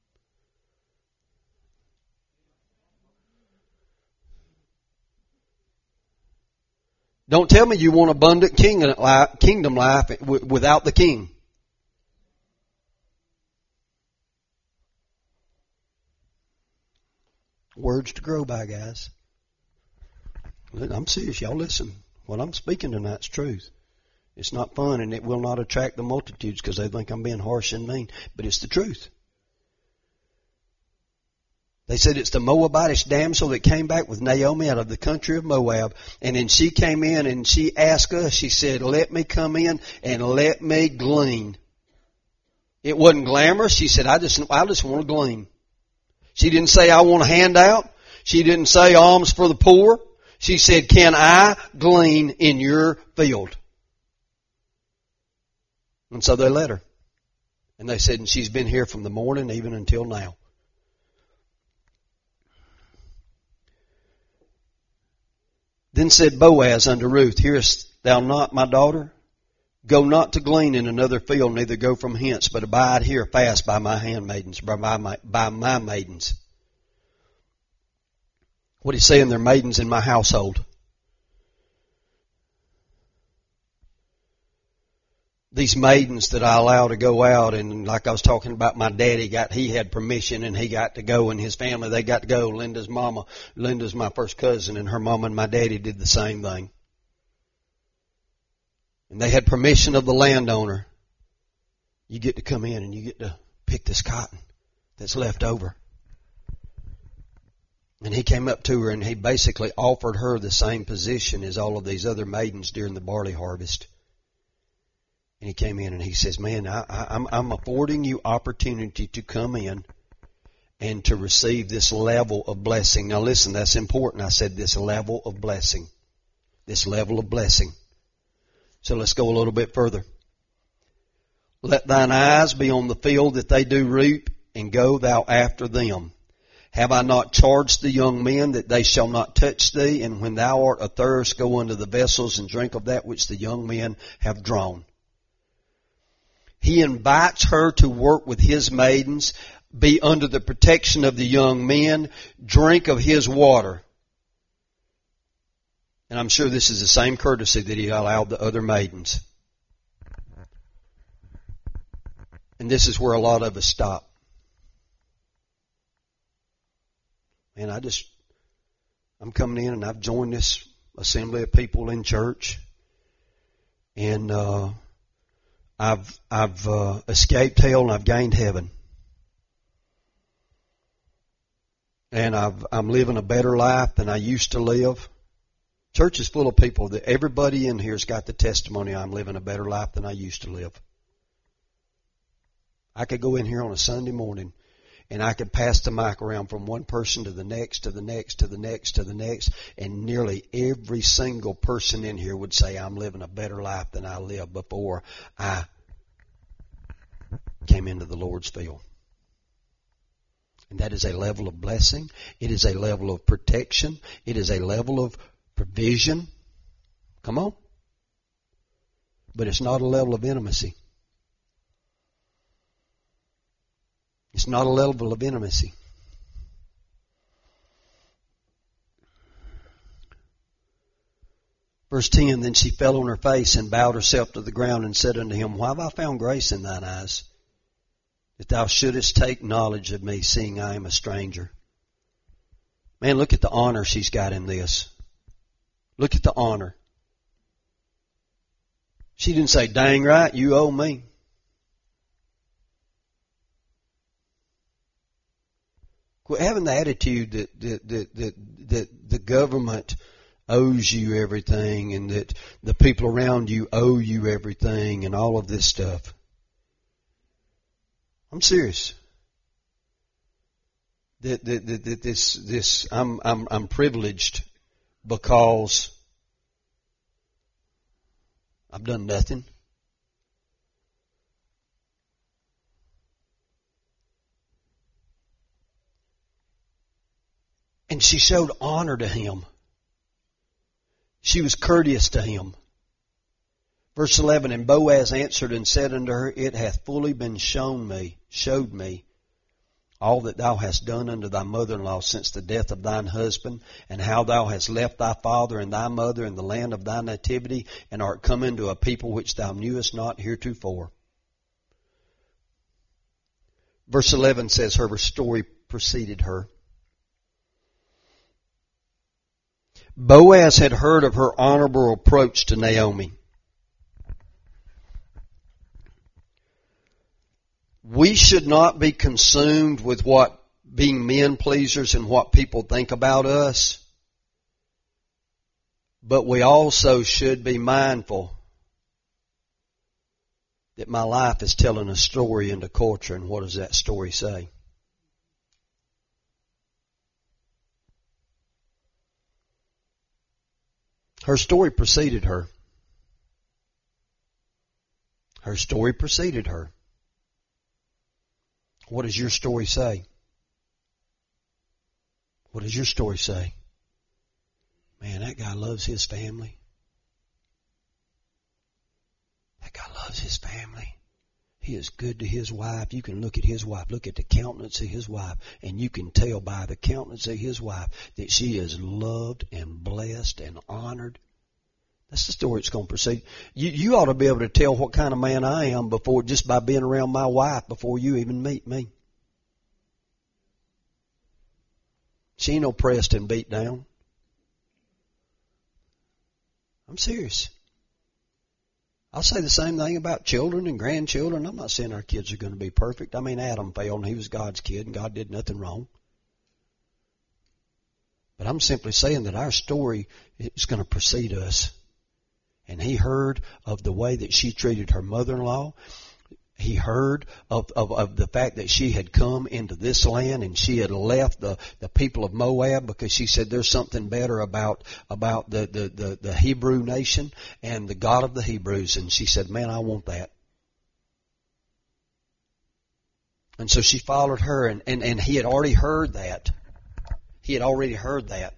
Don't tell me you want abundant kingdom life without the king. Words to grow by, guys. I'm serious. Y'all listen. What I'm speaking tonight's truth. It's not fun, and it will not attract the multitudes because they think I'm being harsh and mean. But it's the truth. They said it's the Moabitish damsel that came back with Naomi out of the country of Moab. And then she came in and she asked us, she said, let me come in and let me glean. It wasn't glamorous. She said, I just want to glean. She didn't say, I want a handout. She didn't say alms for the poor. She said, can I glean in your field? And so they let her. And they said, and she's been here from the morning even until now. Then said Boaz unto Ruth, hearest thou not, my daughter? Go not to glean in another field, neither go from hence, but abide here fast by my handmaidens, by my maidens. What he's saying, they're maidens in my household. These maidens that I allow to go out, and like I was talking about, my daddy he had permission and he got to go, and his family, they got to go. Linda's my first cousin, and her mama and my daddy did the same thing. And they had permission of the landowner. You get to come in and you get to pick this cotton that's left over. And he came up to her and he basically offered her the same position as all of these other maidens during the barley harvest. And he came in and he says, man, I'm affording you opportunity to come in and to receive this level of blessing. Now listen, that's important. I said this level of blessing. This level of blessing. So let's go a little bit further. Let thine eyes be on the field that they do reap, and go thou after them. Have I not charged the young men that they shall not touch thee? And when thou art athirst, go unto the vessels and drink of that which the young men have drawn. He invites her to work with his maidens, be under the protection of the young men, drink of his water. And I'm sure this is the same courtesy that he allowed the other maidens. And this is where a lot of us stop. And I'm coming in and I've joined this assembly of people in church. And I've escaped hell and I've gained heaven. And I'm living a better life than I used to live. Church is full of people that everybody in here's got the testimony, I'm living a better life than I used to live. I could go in here on a Sunday morning and I could pass the mic around from one person to the next, to the next, to the next, to the next, and nearly every single person in here would say, I'm living a better life than I lived before I came into the Lord's field. And that is a level of blessing. It is a level of protection. It is a level of provision. Come on. But it's not a level of intimacy. It's not a level of intimacy. Verse 10, then she fell on her face and bowed herself to the ground and said unto him, why have I found grace in thine eyes, that thou shouldest take knowledge of me, seeing I am a stranger? Man, look at the honor she's got in this. Look at the honor. She didn't say, dang right, you owe me. Quit having the attitude that the government owes you everything and that the people around you owe you everything and all of this stuff. I'm serious. I'm privileged because I've done nothing. And she showed honor to him. She was courteous to him. Verse 11, and Boaz answered and said unto her, it hath fully been showed me, all that thou hast done unto thy mother-in-law since the death of thine husband, and how thou hast left thy father and thy mother in the land of thy nativity, and art come into a people which thou knewest not heretofore. Verse 11 says her story preceded her. Boaz had heard of her honorable approach to Naomi. We should not be consumed with what being men pleasers and what people think about us. But we also should be mindful that my life is telling a story into culture, and what does that story say? Her story preceded her. Her story preceded her. What does your story say? What does your story say? Man, that guy loves his family. That guy loves his family. He is good to his wife. You can look at his wife, look at the countenance of his wife, and you can tell by the countenance of his wife that she is loved and blessed and honored. That's the story that's going to proceed. You ought to be able to tell what kind of man I am before, just by being around my wife, before you even meet me. She ain't oppressed and beat down. I'm serious. I'll say the same thing about children and grandchildren. I'm not saying our kids are going to be perfect. I mean, Adam failed and he was God's kid and God did nothing wrong. But I'm simply saying that our story is going to precede us. And he heard of the way that she treated her mother-in-law. He heard of the fact that she had come into this land and she had left the people of Moab because she said there's something better about the Hebrew nation and the God of the Hebrews. And she said, man, I want that. And so she followed her, and he had already heard that. He had already heard that.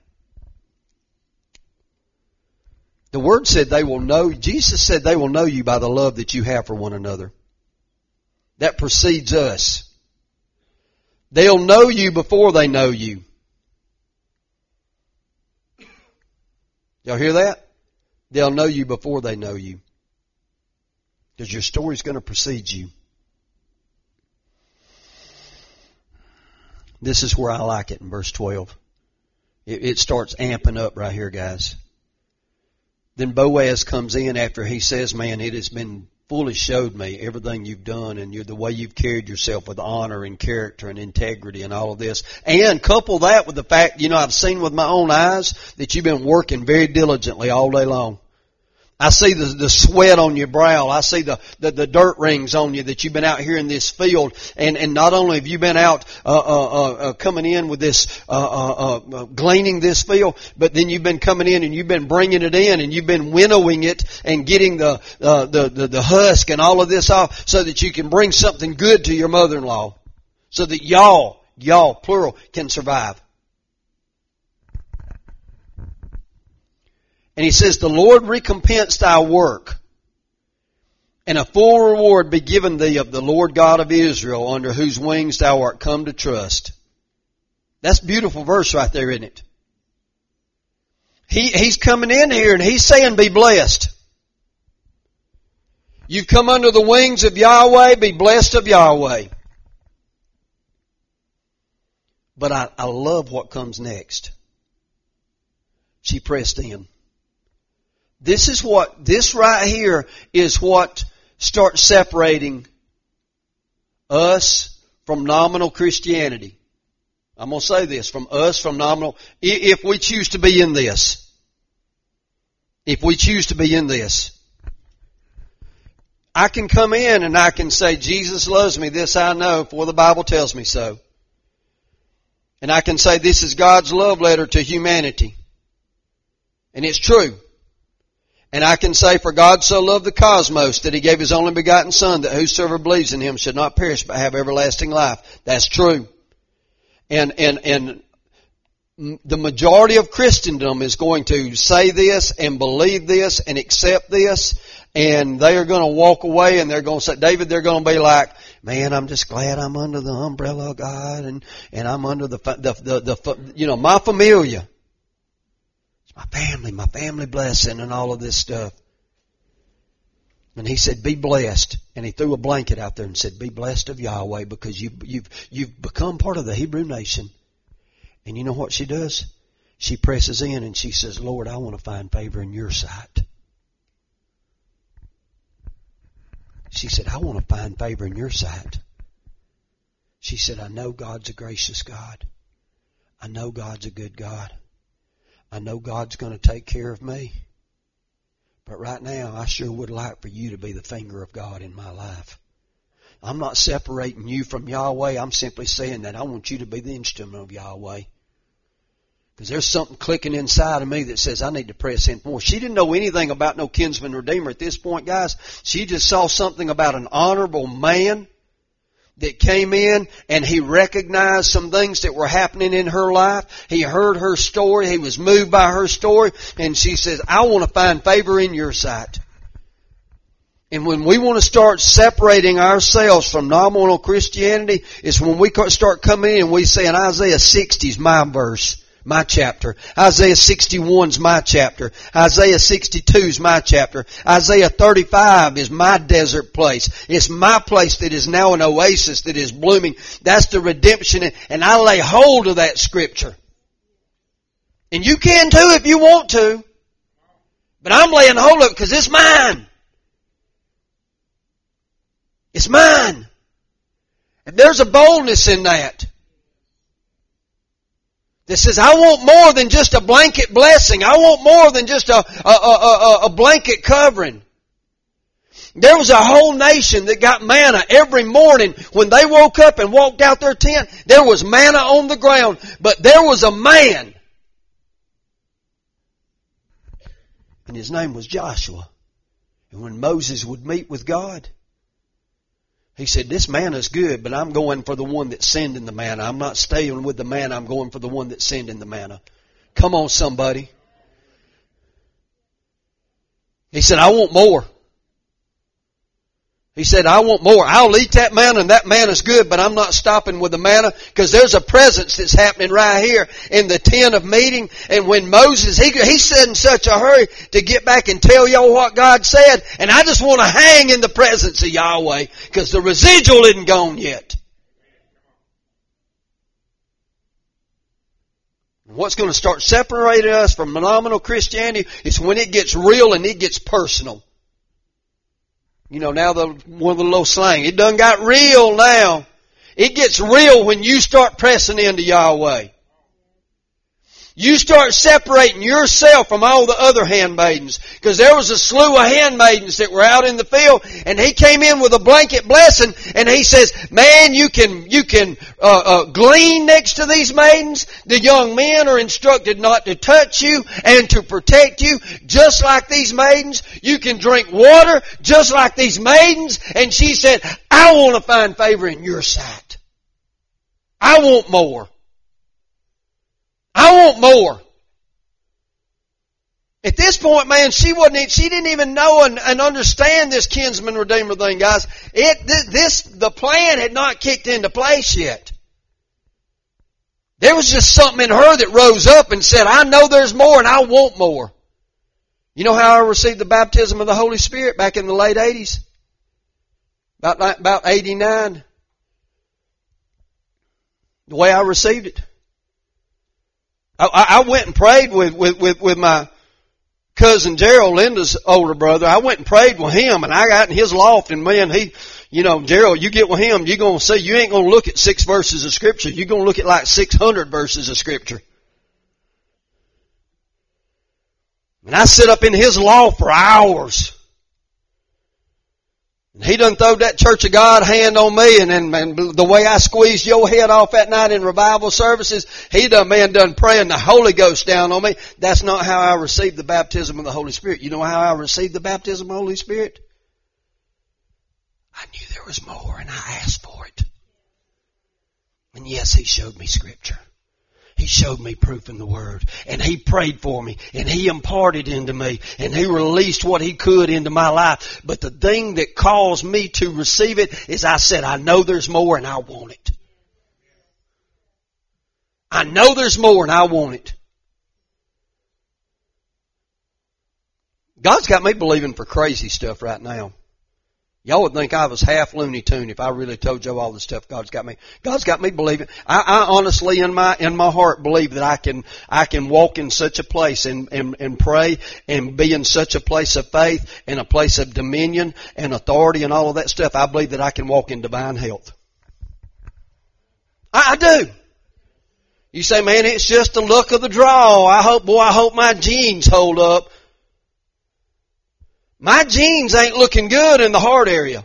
The Word said they will know, Jesus said they will know you by the love that you have for one another. That precedes us. They'll know you before they know you. Y'all hear that? They'll know you before they know you. Because your story's going to precede you. This is where I like it in verse 12. It starts amping up right here, guys. Then Boaz comes in after he says, man, it has been fully showed me everything you've done and the way you've carried yourself with honor and character and integrity and all of this. And couple that with the fact, I've seen with my own eyes that you've been working very diligently all day long. I see the sweat on your brow. I see the dirt rings on you that you've been out here in this field. And not only have you been out, coming in with this, gleaning this field, but then you've been coming in and you've been bringing it in and you've been winnowing it and getting the husk and all of this off so that you can bring something good to your mother-in-law. So that y'all, plural, can survive. And he says, the Lord recompense thy work, and a full reward be given thee of the Lord God of Israel, under whose wings thou art come to trust. That's a beautiful verse right there, isn't it? He's coming in here and he's saying, be blessed. You've come under the wings of Yahweh, be blessed of Yahweh. But I love what comes next. She pressed in. This right here is what starts separating us from nominal Christianity. I'm going to say this, from nominal, if we choose to be in this. If we choose to be in this. I can come in and I can say, Jesus loves me, this I know, for the Bible tells me so. And I can say, this is God's love letter to humanity. And it's true. And I can say, for God so loved the cosmos that He gave His only begotten Son, that whosoever believes in Him should not perish but have everlasting life. That's true. And the majority of Christendom is going to say this and believe this and accept this, and they are going to walk away and they're going to say, David, they're going to be like, man, I'm just glad I'm under the umbrella of God and I'm under my familia. My family blessing and all of this stuff. And he said, be blessed. And he threw a blanket out there and said, be blessed of Yahweh, because you've become part of the Hebrew nation. And you know what she does? She presses in and she says, Lord, I want to find favor in your sight. She said, I want to find favor in your sight. She said, I know God's a gracious God. I know God's a good God. I know God's going to take care of me. But right now, I sure would like for you to be the finger of God in my life. I'm not separating you from Yahweh. I'm simply saying that I want you to be the instrument of Yahweh. Because there's something clicking inside of me that says I need to press in more. She didn't know anything about no kinsman redeemer at this point, guys. She just saw something about an honorable man that came in and he recognized some things that were happening in her life. He heard her story. He was moved by her story. And she says, I want to find favor in your sight. And when we want to start separating ourselves from nominal Christianity, it's when we start coming in and we say, in Isaiah 60 is my verse, my chapter. Isaiah 61 is my chapter. Isaiah 62 is my chapter. Isaiah 35 is my desert place. It's my place that is now an oasis that is blooming. That's the redemption. And I lay hold of that scripture. And you can too if you want to. But I'm laying hold of it because it's mine. It's mine. And there's a boldness in that. That says, I want more than just a blanket blessing. I want more than just a blanket covering. There was a whole nation that got manna every morning when they woke up and walked out their tent. There was manna on the ground. But there was a man. And his name was Joshua. And when Moses would meet with God, he said, this manna's good, but I'm going for the one that's sending the manna. I'm not staying with the manna. I'm going for the one that's sending the manna. Come on, somebody. He said, I want more. He said, I want more. I'll eat that manna and that manna's good, but I'm not stopping with the manna because there's a presence that's happening right here in the tent of meeting. And when Moses, he said in such a hurry to get back and tell y'all what God said. And I just want to hang in the presence of Yahweh because the residual isn't gone yet. What's going to start separating us from nominal Christianity is when it gets real and it gets personal. You know, now one of the little slang. It done got real now. It gets real when you start pressing into Yahweh. You start separating yourself from all the other handmaidens. Because there was a slew of handmaidens that were out in the field. And he came in with a blanket blessing. And he says, man, you can glean next to these maidens. The young men are instructed not to touch you and to protect you. Just like these maidens. You can drink water just like these maidens. And she said, I want to find favor in your sight. I want more. I want more. At this point, man, she didn't even know and understand this kinsman redeemer thing, guys. The plan had not kicked into place yet. There was just something in her that rose up and said, I know there's more and I want more. You know how I received the baptism of the Holy Spirit back in the late 80s? About 89. The way I received it. I went and prayed with my cousin Gerald, Linda's older brother. I went and prayed with him, and I got in his loft, and man, Gerald, you get with him, you're going to see, you ain't going to look at 6 verses of Scripture. You're going to look at like 600 verses of Scripture. And I sit up in his loft for hours. And he done throwed that Church of God hand on me, and the way I squeezed your head off that night in revival services, he done praying the Holy Ghost down on me. That's not how I received the baptism of the Holy Spirit. You know how I received the baptism of the Holy Spirit? I knew there was more, and I asked for it. And yes, he showed me Scripture. He showed me proof in the Word. And He prayed for me. And He imparted into me. And He released what He could into my life. But the thing that caused me to receive it is I said, I know there's more and I want it. I know there's more and I want it. God's got me believing for crazy stuff right now. Y'all would think I was half Looney Tune if I really told you all the stuff God's got me. God's got me believing. I honestly in my heart believe that I can walk in such a place and pray and be in such a place of faith and a place of dominion and authority and all of that stuff. I believe that I can walk in divine health. I do. You say, man, it's just the luck of the draw. I hope my genes hold up. My genes ain't looking good in the heart area.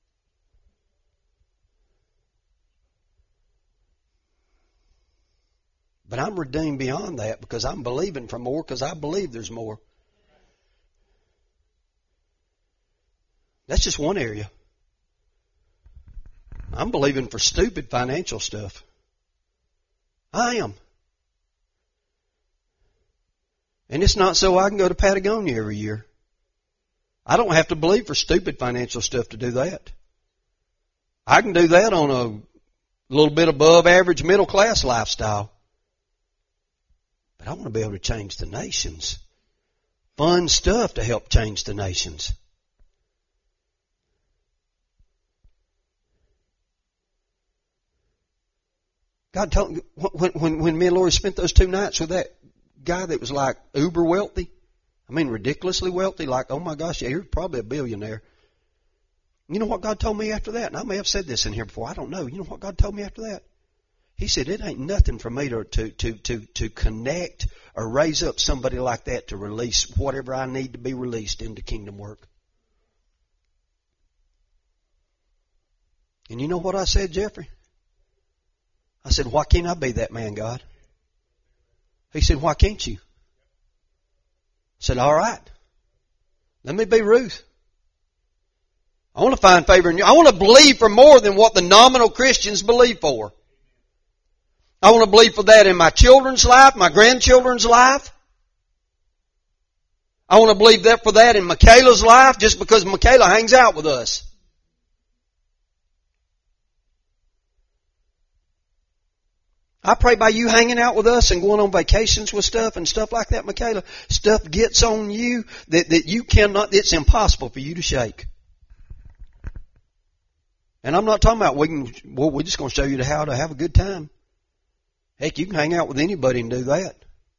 But I'm redeemed beyond that because I'm believing for more because I believe there's more. That's just one area. I'm believing for stupid financial stuff. I am. And it's not so I can go to Patagonia every year. I don't have to believe for stupid financial stuff to do that. I can do that on a little bit above average middle class lifestyle. But I want to be able to change the nations. Fun stuff to help change the nations. God told me, when me and Lori spent those 2 nights with that guy that was like uber wealthy, I mean ridiculously wealthy, like, oh my gosh, yeah, you're probably a billionaire. You know what God told me after that? And I may have said this in here before, I don't know. You know what God told me after that? He said, it ain't nothing for me to connect or raise up somebody like that to release whatever I need to be released into kingdom work. And you know what I said, Jeffrey? I said, why can't I be that man, God? He said, why can't you? I said, all right. Let me be Ruth. I want to find favor in you. I want to believe for more than what the nominal Christians believe for. I want to believe for that in my children's life, my grandchildren's life. I want to believe that for that in Michaela's life just because Michaela hangs out with us. I pray by you hanging out with us and going on vacations with stuff and stuff like that, Michaela, stuff gets on you that you cannot, it's impossible for you to shake. And I'm not talking about we're just going to show you how to have a good time. Heck, you can hang out with anybody and do that.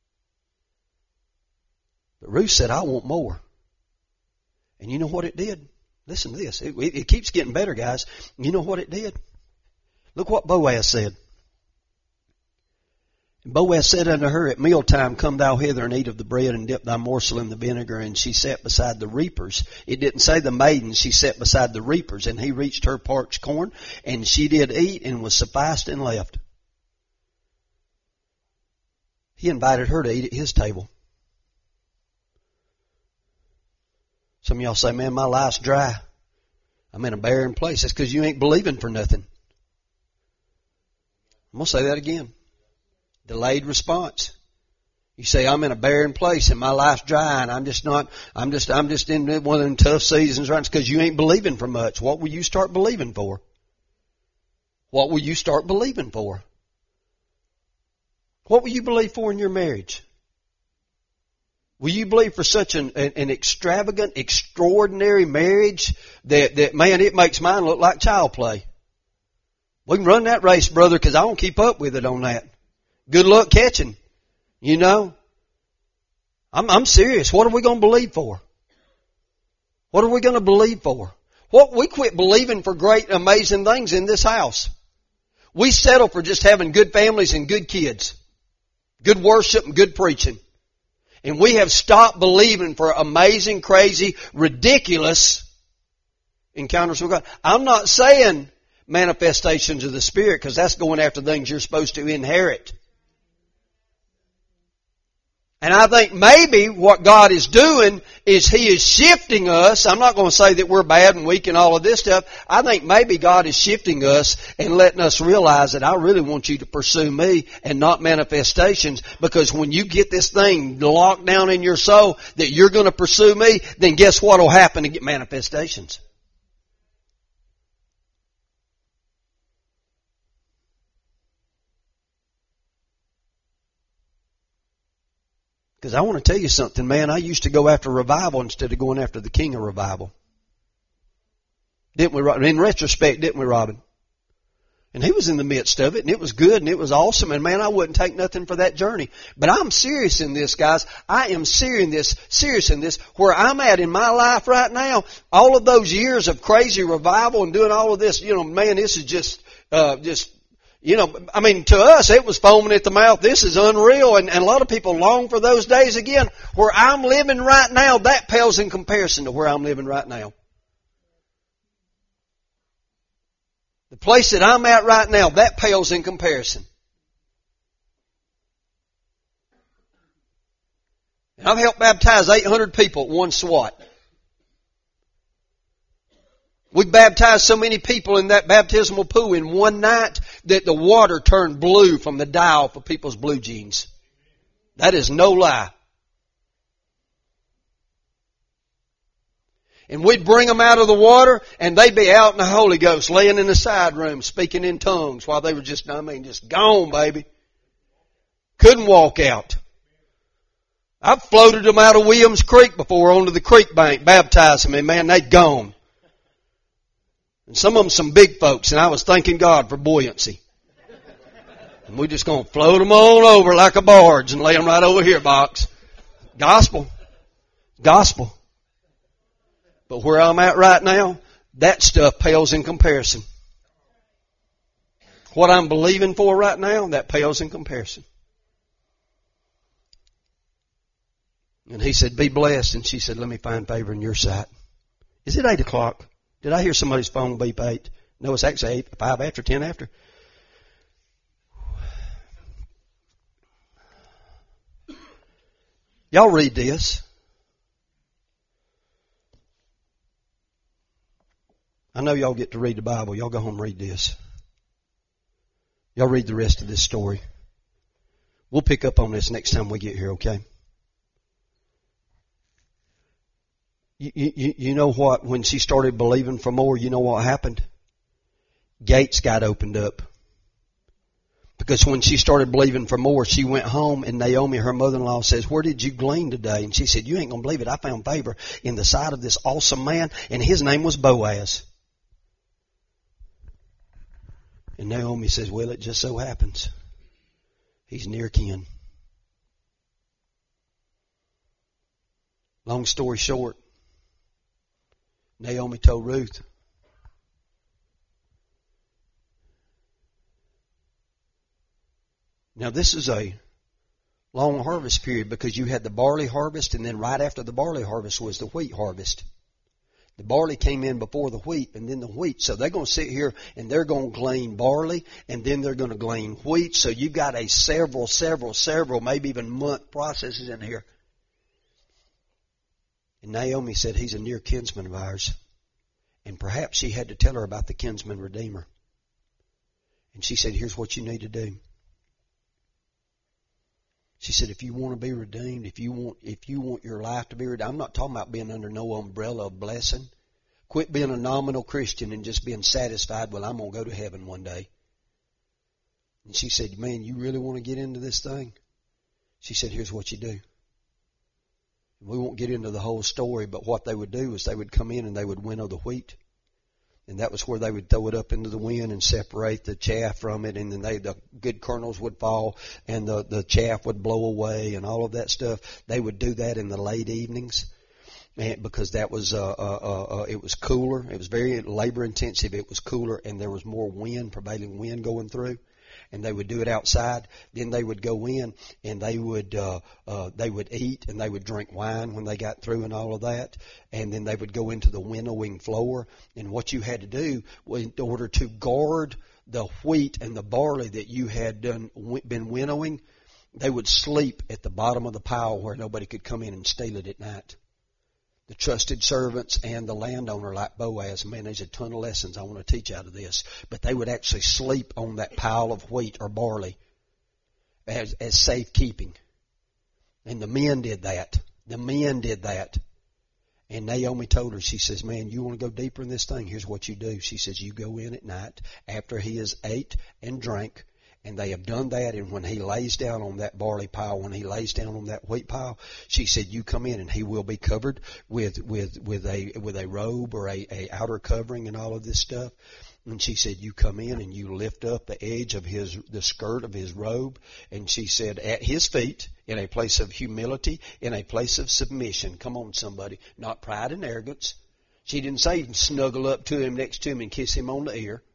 But Ruth said, I want more. And you know what it did? Listen to this. It keeps getting better, guys. You know what it did? Look what Boaz said. And Boaz said unto her, at mealtime, come thou hither and eat of the bread and dip thy morsel in the vinegar. And she sat beside the reapers. It didn't say the maidens. She sat beside the reapers. And he reached her parched corn. And she did eat and was sufficed and left. He invited her to eat at his table. Some of y'all say, man, my life's dry. I'm in a barren place. That's because you ain't believing for nothing. I'm going to say that again. Delayed response. You say, I'm in a barren place and my life's dry and I'm just in one of them tough seasons, right? It's because you ain't believing for much. What will you start believing for? What will you start believing for? What will you believe for in your marriage? Will you believe for such an extravagant, extraordinary marriage that man, it makes mine look like child play? We can run that race, brother, because I won't keep up with it on that. Good luck catching. You know? I'm serious. What are we going to believe for? What are we going to believe for? We quit believing for great, amazing things in this house. We settle for just having good families and good kids. Good worship and good preaching. And we have stopped believing for amazing, crazy, ridiculous encounters with God. I'm not saying manifestations of the Spirit because that's going after things you're supposed to inherit. And I think maybe what God is doing is He is shifting us. I'm not going to say that we're bad and weak and all of this stuff. I think maybe God is shifting us and letting us realize that I really want you to pursue me and not manifestations, because when you get this thing locked down in your soul that you're going to pursue me, then guess what will happen to get manifestations? Because I want to tell you something, man. I used to go after revival instead of going after the king of revival. Didn't we, Robin? In retrospect, didn't we, Robin? And he was in the midst of it, and it was good, and it was awesome, and man, I wouldn't take nothing for that journey. But I'm serious in this, guys. I am serious in this. Where I'm at in my life right now, all of those years of crazy revival and doing all of this, man, this is just You know, I mean, to us, it was foaming at the mouth. This is unreal. And a lot of people long for those days again. Where I'm living right now, that pales in comparison to where I'm living right now. The place that I'm at right now, that pales in comparison. And I've helped baptize 800 people at one swat. We baptized so many people in that baptismal pool in one night that the water turned blue from the dial for people's blue jeans. That is no lie. And we'd bring them out of the water and they'd be out in the Holy Ghost laying in the side room speaking in tongues while they were just gone, baby. Couldn't walk out. I've floated them out of Williams Creek before onto the creek bank, baptized them, and man, they'd gone. And some of them some big folks, and I was thanking God for buoyancy. And we're just going to float them on over like a barge and lay them right over here, box. Gospel. Gospel. But where I'm at right now, that stuff pales in comparison. What I'm believing for right now, that pales in comparison. And he said, be blessed. And she said, let me find favor in your sight. Is it 8 o'clock? Did I hear somebody's phone beep 8? No, it's actually 8, 5 after, 10 after. Y'all read this. I know y'all get to read the Bible. Y'all go home and read this. Y'all read the rest of this story. We'll pick up on this next time we get here, okay? You know what? When she started believing for more, you know what happened? Gates got opened up. Because when she started believing for more, she went home and Naomi, her mother-in-law, says, where did you glean today? And she said, you ain't going to believe it. I found favor in the sight of this awesome man, and his name was Boaz. And Naomi says, well, it just so happens. He's near kin. Long story short, Naomi told Ruth, now this is a long harvest period because you had the barley harvest and then right after the barley harvest was the wheat harvest. The barley came in before the wheat and then the wheat. So they're going to sit here and they're going to glean barley and then they're going to glean wheat. So you've got a several, maybe even month processes in here. And Naomi said, he's a near kinsman of ours. And perhaps she had to tell her about the kinsman redeemer. And she said, here's what you need to do. She said, if you want to be redeemed, if you want your life to be redeemed, I'm not talking about being under no umbrella of blessing. Quit being a nominal Christian and just being satisfied, well, I'm going to go to heaven one day. And she said, man, you really want to get into this thing? She said, here's what you do. We won't get into the whole story, but what they would do is they would come in and they would winnow the wheat. And that was where they would throw it up into the wind and separate the chaff from it. And then the good kernels would fall and the chaff would blow away and all of that stuff. They would do that in the late evenings. And because that was, it was cooler. It was very labor intensive. It was cooler and there was more wind, prevailing wind going through. And they would do it outside. Then they would go in and they would eat and they would drink wine when they got through and all of that. And then they would go into the winnowing floor. And what you had to do was, in order to guard the wheat and the barley that you had been winnowing, they would sleep at the bottom of the pile where nobody could come in and steal it at night. The trusted servants and the landowner like Boaz, man, there's a ton of lessons I want to teach out of this. But they would actually sleep on that pile of wheat or barley as safekeeping. And the men did that. The men did that. And Naomi told her, she says, man, you want to go deeper in this thing? Here's what you do. She says, you go in at night after he has ate and drank. And they have done that, and when he lays down on that barley pile, when he lays down on that wheat pile, she said, you come in and he will be covered with a robe or a outer covering and all of this stuff. And she said, you come in and you lift up the edge of the skirt of his robe. And she said, at his feet, in a place of humility, in a place of submission. Come on, somebody. Not pride and arrogance. She didn't say snuggle up to him next to him and kiss him on the ear.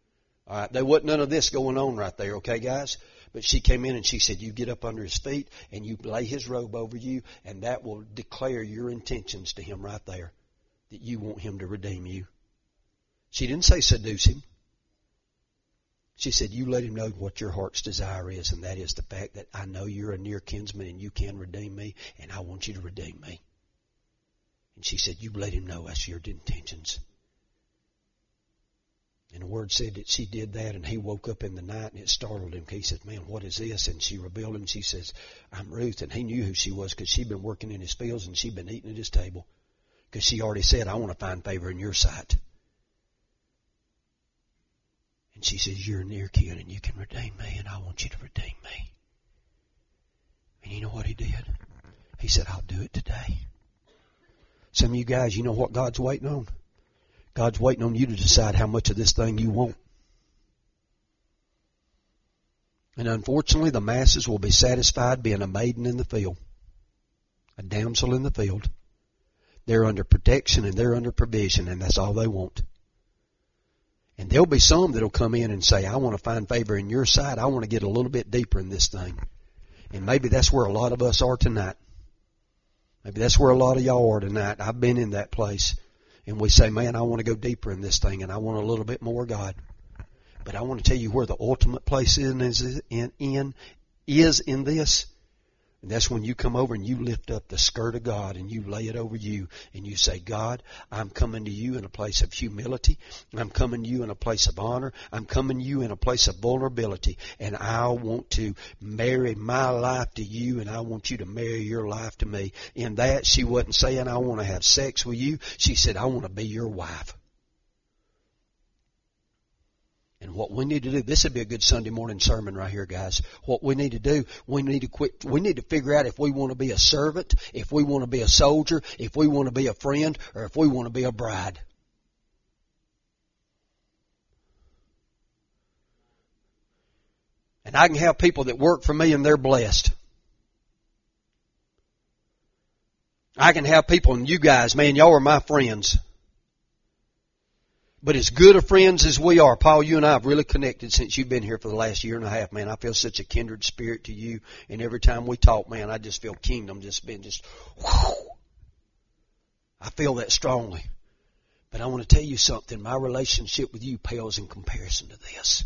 All right, there wasn't none of this going on right there, okay, guys? But she came in and she said, you get up under his feet and you lay his robe over you, and that will declare your intentions to him right there, that you want him to redeem you. She didn't say seduce him. She said, you let him know what your heart's desire is, and that is the fact that I know you're a near kinsman and you can redeem me, and I want you to redeem me. And she said, you let him know that's your intentions. And the Word said that she did that, and he woke up in the night, and it startled him. He said, man, what is this? And she revealed him. She says, I'm Ruth. And he knew who she was because she'd been working in his fields, and she'd been eating at his table. Because she already said, I want to find favor in your sight. And she says, you're near kin, and you can redeem me, and I want you to redeem me. And you know what he did? He said, I'll do it today. Some of you guys, you know what God's waiting on? God's waiting on you to decide how much of this thing you want. And unfortunately, the masses will be satisfied being a maiden in the field, a damsel in the field. They're under protection and they're under provision, and that's all they want. And there'll be some that'll come in and say, I want to find favor in your sight. I want to get a little bit deeper in this thing. And maybe that's where a lot of us are tonight. Maybe that's where a lot of y'all are tonight. I've been in that place. And we say, man, I want to go deeper in this thing, and I want a little bit more God. But I want to tell you where the ultimate place is in this. And that's when you come over and you lift up the skirt of God and you lay it over you and you say, God, I'm coming to you in a place of humility. I'm coming to you in a place of honor. I'm coming to you in a place of vulnerability. And I want to marry my life to you, and I want you to marry your life to me. In that, she wasn't saying, I want to have sex with you. She said, I want to be your wife. And what we need to do, this would be a good Sunday morning sermon right here, guys. What we need to do, we need to figure out if we want to be a servant, if we want to be a soldier, if we want to be a friend, or if we want to be a bride. And I can have people that work for me and they're blessed. I can have people, and you guys, man, y'all are my friends. But as good of friends as we are, Paul, you and I have really connected since you've been here for the last year and a half, man. I feel such a kindred spirit to you. And every time we talk, man, I just feel kingdom whew. I feel that strongly. But I want to tell you something. My relationship with you pales in comparison to this.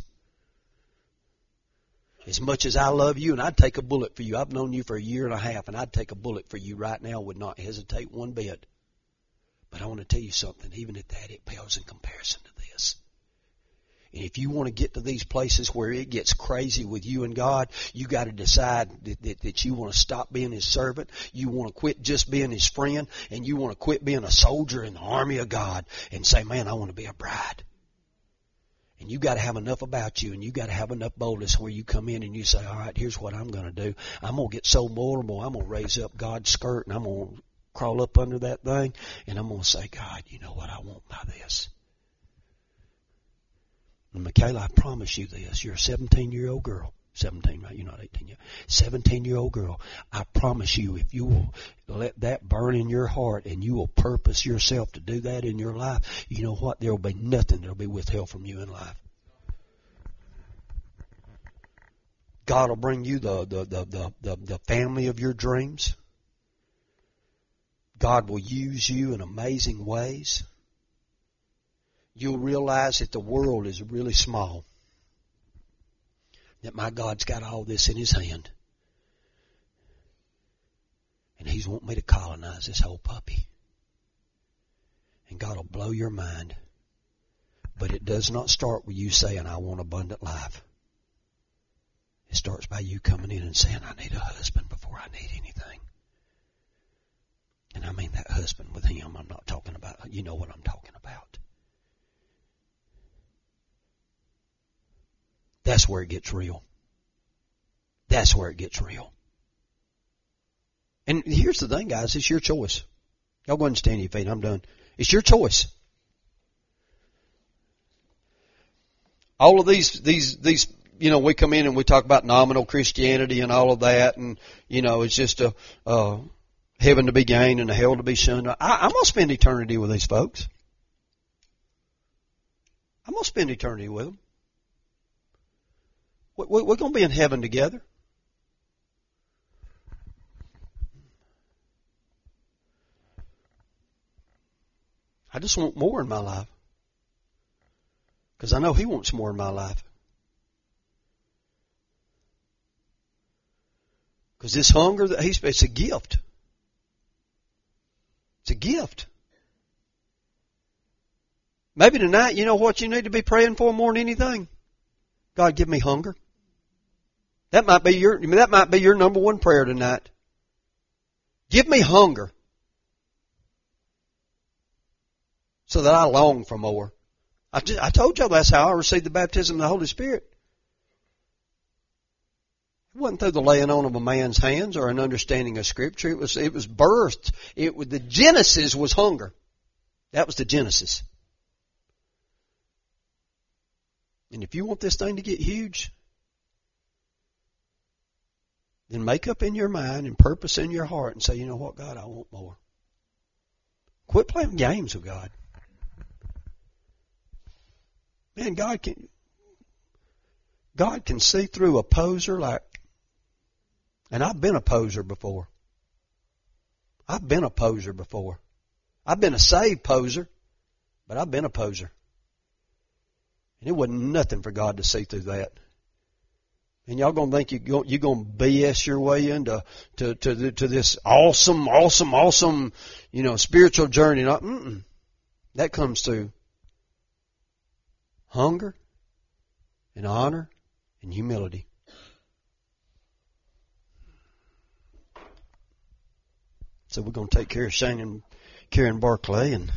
As much as I love you, and I'd take a bullet for you. I've known you for a year and a half, and I'd take a bullet for you right now, would not hesitate one bit. But I want to tell you something. Even at that, it pales in comparison to this. And if you want to get to these places where it gets crazy with you and God, you got to decide that you want to stop being His servant. You want to quit just being His friend, and you want to quit being a soldier in the army of God and say, man, I want to be a bride. And you got to have enough about you, and you got to have enough boldness where you come in and you say, all right, here's what I'm going to do. I'm going to get so vulnerable. I'm going to raise up God's skirt, and I'm going to crawl up under that thing, and I'm going to say, God, you know what I want by this. And Michaela, I promise you this. You're a 17-year-old girl. 17, right? You're not 18 yet. 17-year-old girl. I promise you, if you will let that burn in your heart and you will purpose yourself to do that in your life, you know what? There will be nothing that will be withheld from you in life. God will bring you the family of your dreams. God will use you in amazing ways. You'll realize that the world is really small. That my God's got all this in His hand. And He's wanting me to colonize this whole puppy. And God will blow your mind. But it does not start with you saying, I want abundant life. It starts by you coming in and saying, I need a husband before I need anything. And I mean that husband with Him. I'm not talking about, you know what I'm talking about. That's where it gets real. That's where it gets real. And here's the thing, guys. It's your choice. Y'all go ahead and stand to your feet. I'm done. It's your choice. All of these, you know, we come in and we talk about nominal Christianity and all of that, and, you know, it's just a heaven to be gained and a hell to be shunned. I'm going to spend eternity with these folks. I'm going to spend eternity with them. We're going to be in heaven together. I just want more in my life. Because I know He wants more in my life. Because this hunger that it's a gift. It's a gift. Maybe tonight, you know what you need to be praying for more than anything? God, give me hunger. That might be your number one prayer tonight. Give me hunger. So that I long for more. I told y'all that's how I received the baptism of the Holy Spirit. It wasn't through the laying on of a man's hands or an understanding of Scripture. It was birthed. The genesis was hunger. That was the genesis. And if you want this thing to get huge, then make up in your mind and purpose in your heart and say, you know what, God, I want more. Quit playing games with God. Man, God can see through a poser like, and I've been a poser before. I've been a saved poser, but I've been a poser. And it wasn't nothing for God to see through that. And y'all gonna think you're gonna BS your way into to this awesome, spiritual journey. That comes through hunger and honor and humility. So we're going to take care of Shane and Karen Barclay, and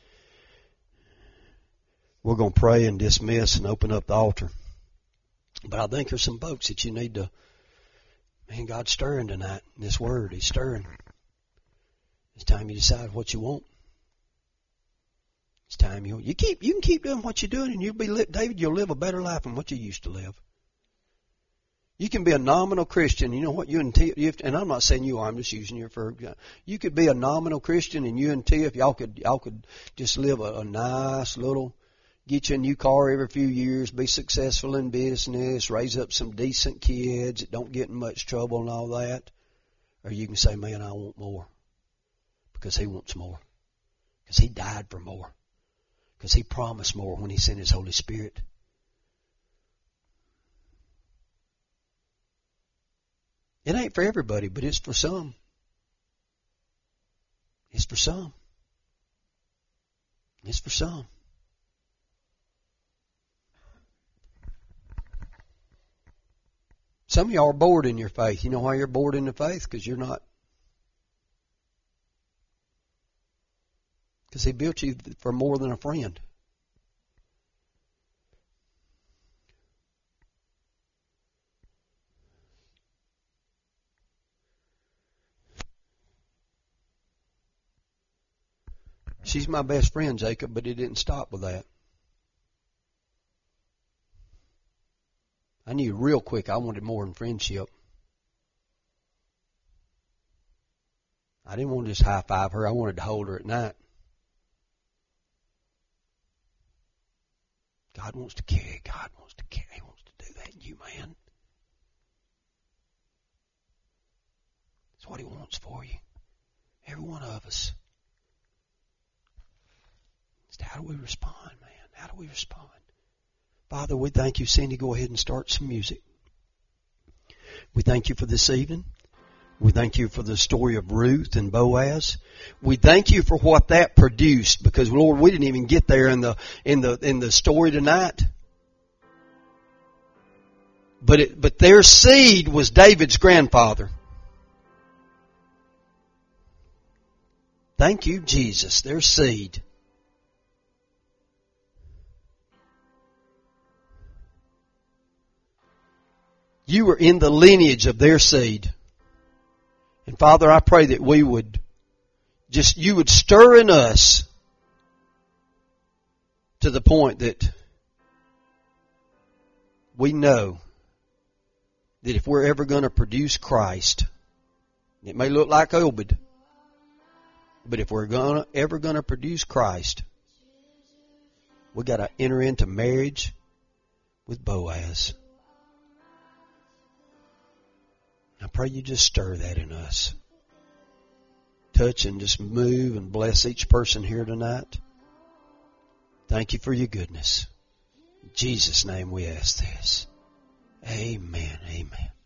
we're going to pray and dismiss and open up the altar. But I think there's some folks that you need to, man, God's stirring tonight in this word. He's stirring. It's time you decide what you want. It's time you can keep doing what you're doing, and you'll live a better life than what you used to live. You can be a nominal Christian. You know what? And I'm not saying you are. I'm just using you for. You could be a nominal Christian, and you and Tiff, y'all could just live a nice little, get you a new car every few years, be successful in business, raise up some decent kids that don't get in much trouble and all that. Or you can say, man, I want more, because He wants more, because He died for more, because He promised more when He sent His Holy Spirit. It ain't for everybody, but it's for some. It's for some. It's for some. Some of y'all are bored in your faith. You know why you're bored in the faith? Because you're not. Because He built you for more than a friend. She's my best friend, Jacob, but it didn't stop with that. I knew real quick I wanted more than friendship. I didn't want to just high-five her. I wanted to hold her at night. God wants to carry. God wants to carry. He wants to do that in you, man. That's what He wants for you. Every one of us. How do we respond, man? How do we respond? Father, we thank you. Cindy, go ahead and start some music. We thank you for this evening. We thank you for the story of Ruth and Boaz. We thank you for what that produced, because Lord, we didn't even get there in the story tonight. But their seed was David's grandfather. Thank you, Jesus. Their seed. You were in the lineage of their seed. And Father, I pray that you would stir in us to the point that we know that if we're ever going to produce Christ, it may look like Obed, but if we're ever going to produce Christ, we got to enter into marriage with Boaz. I pray you just stir that in us. Touch and just move and bless each person here tonight. Thank you for your goodness. In Jesus' name we ask this. Amen. Amen.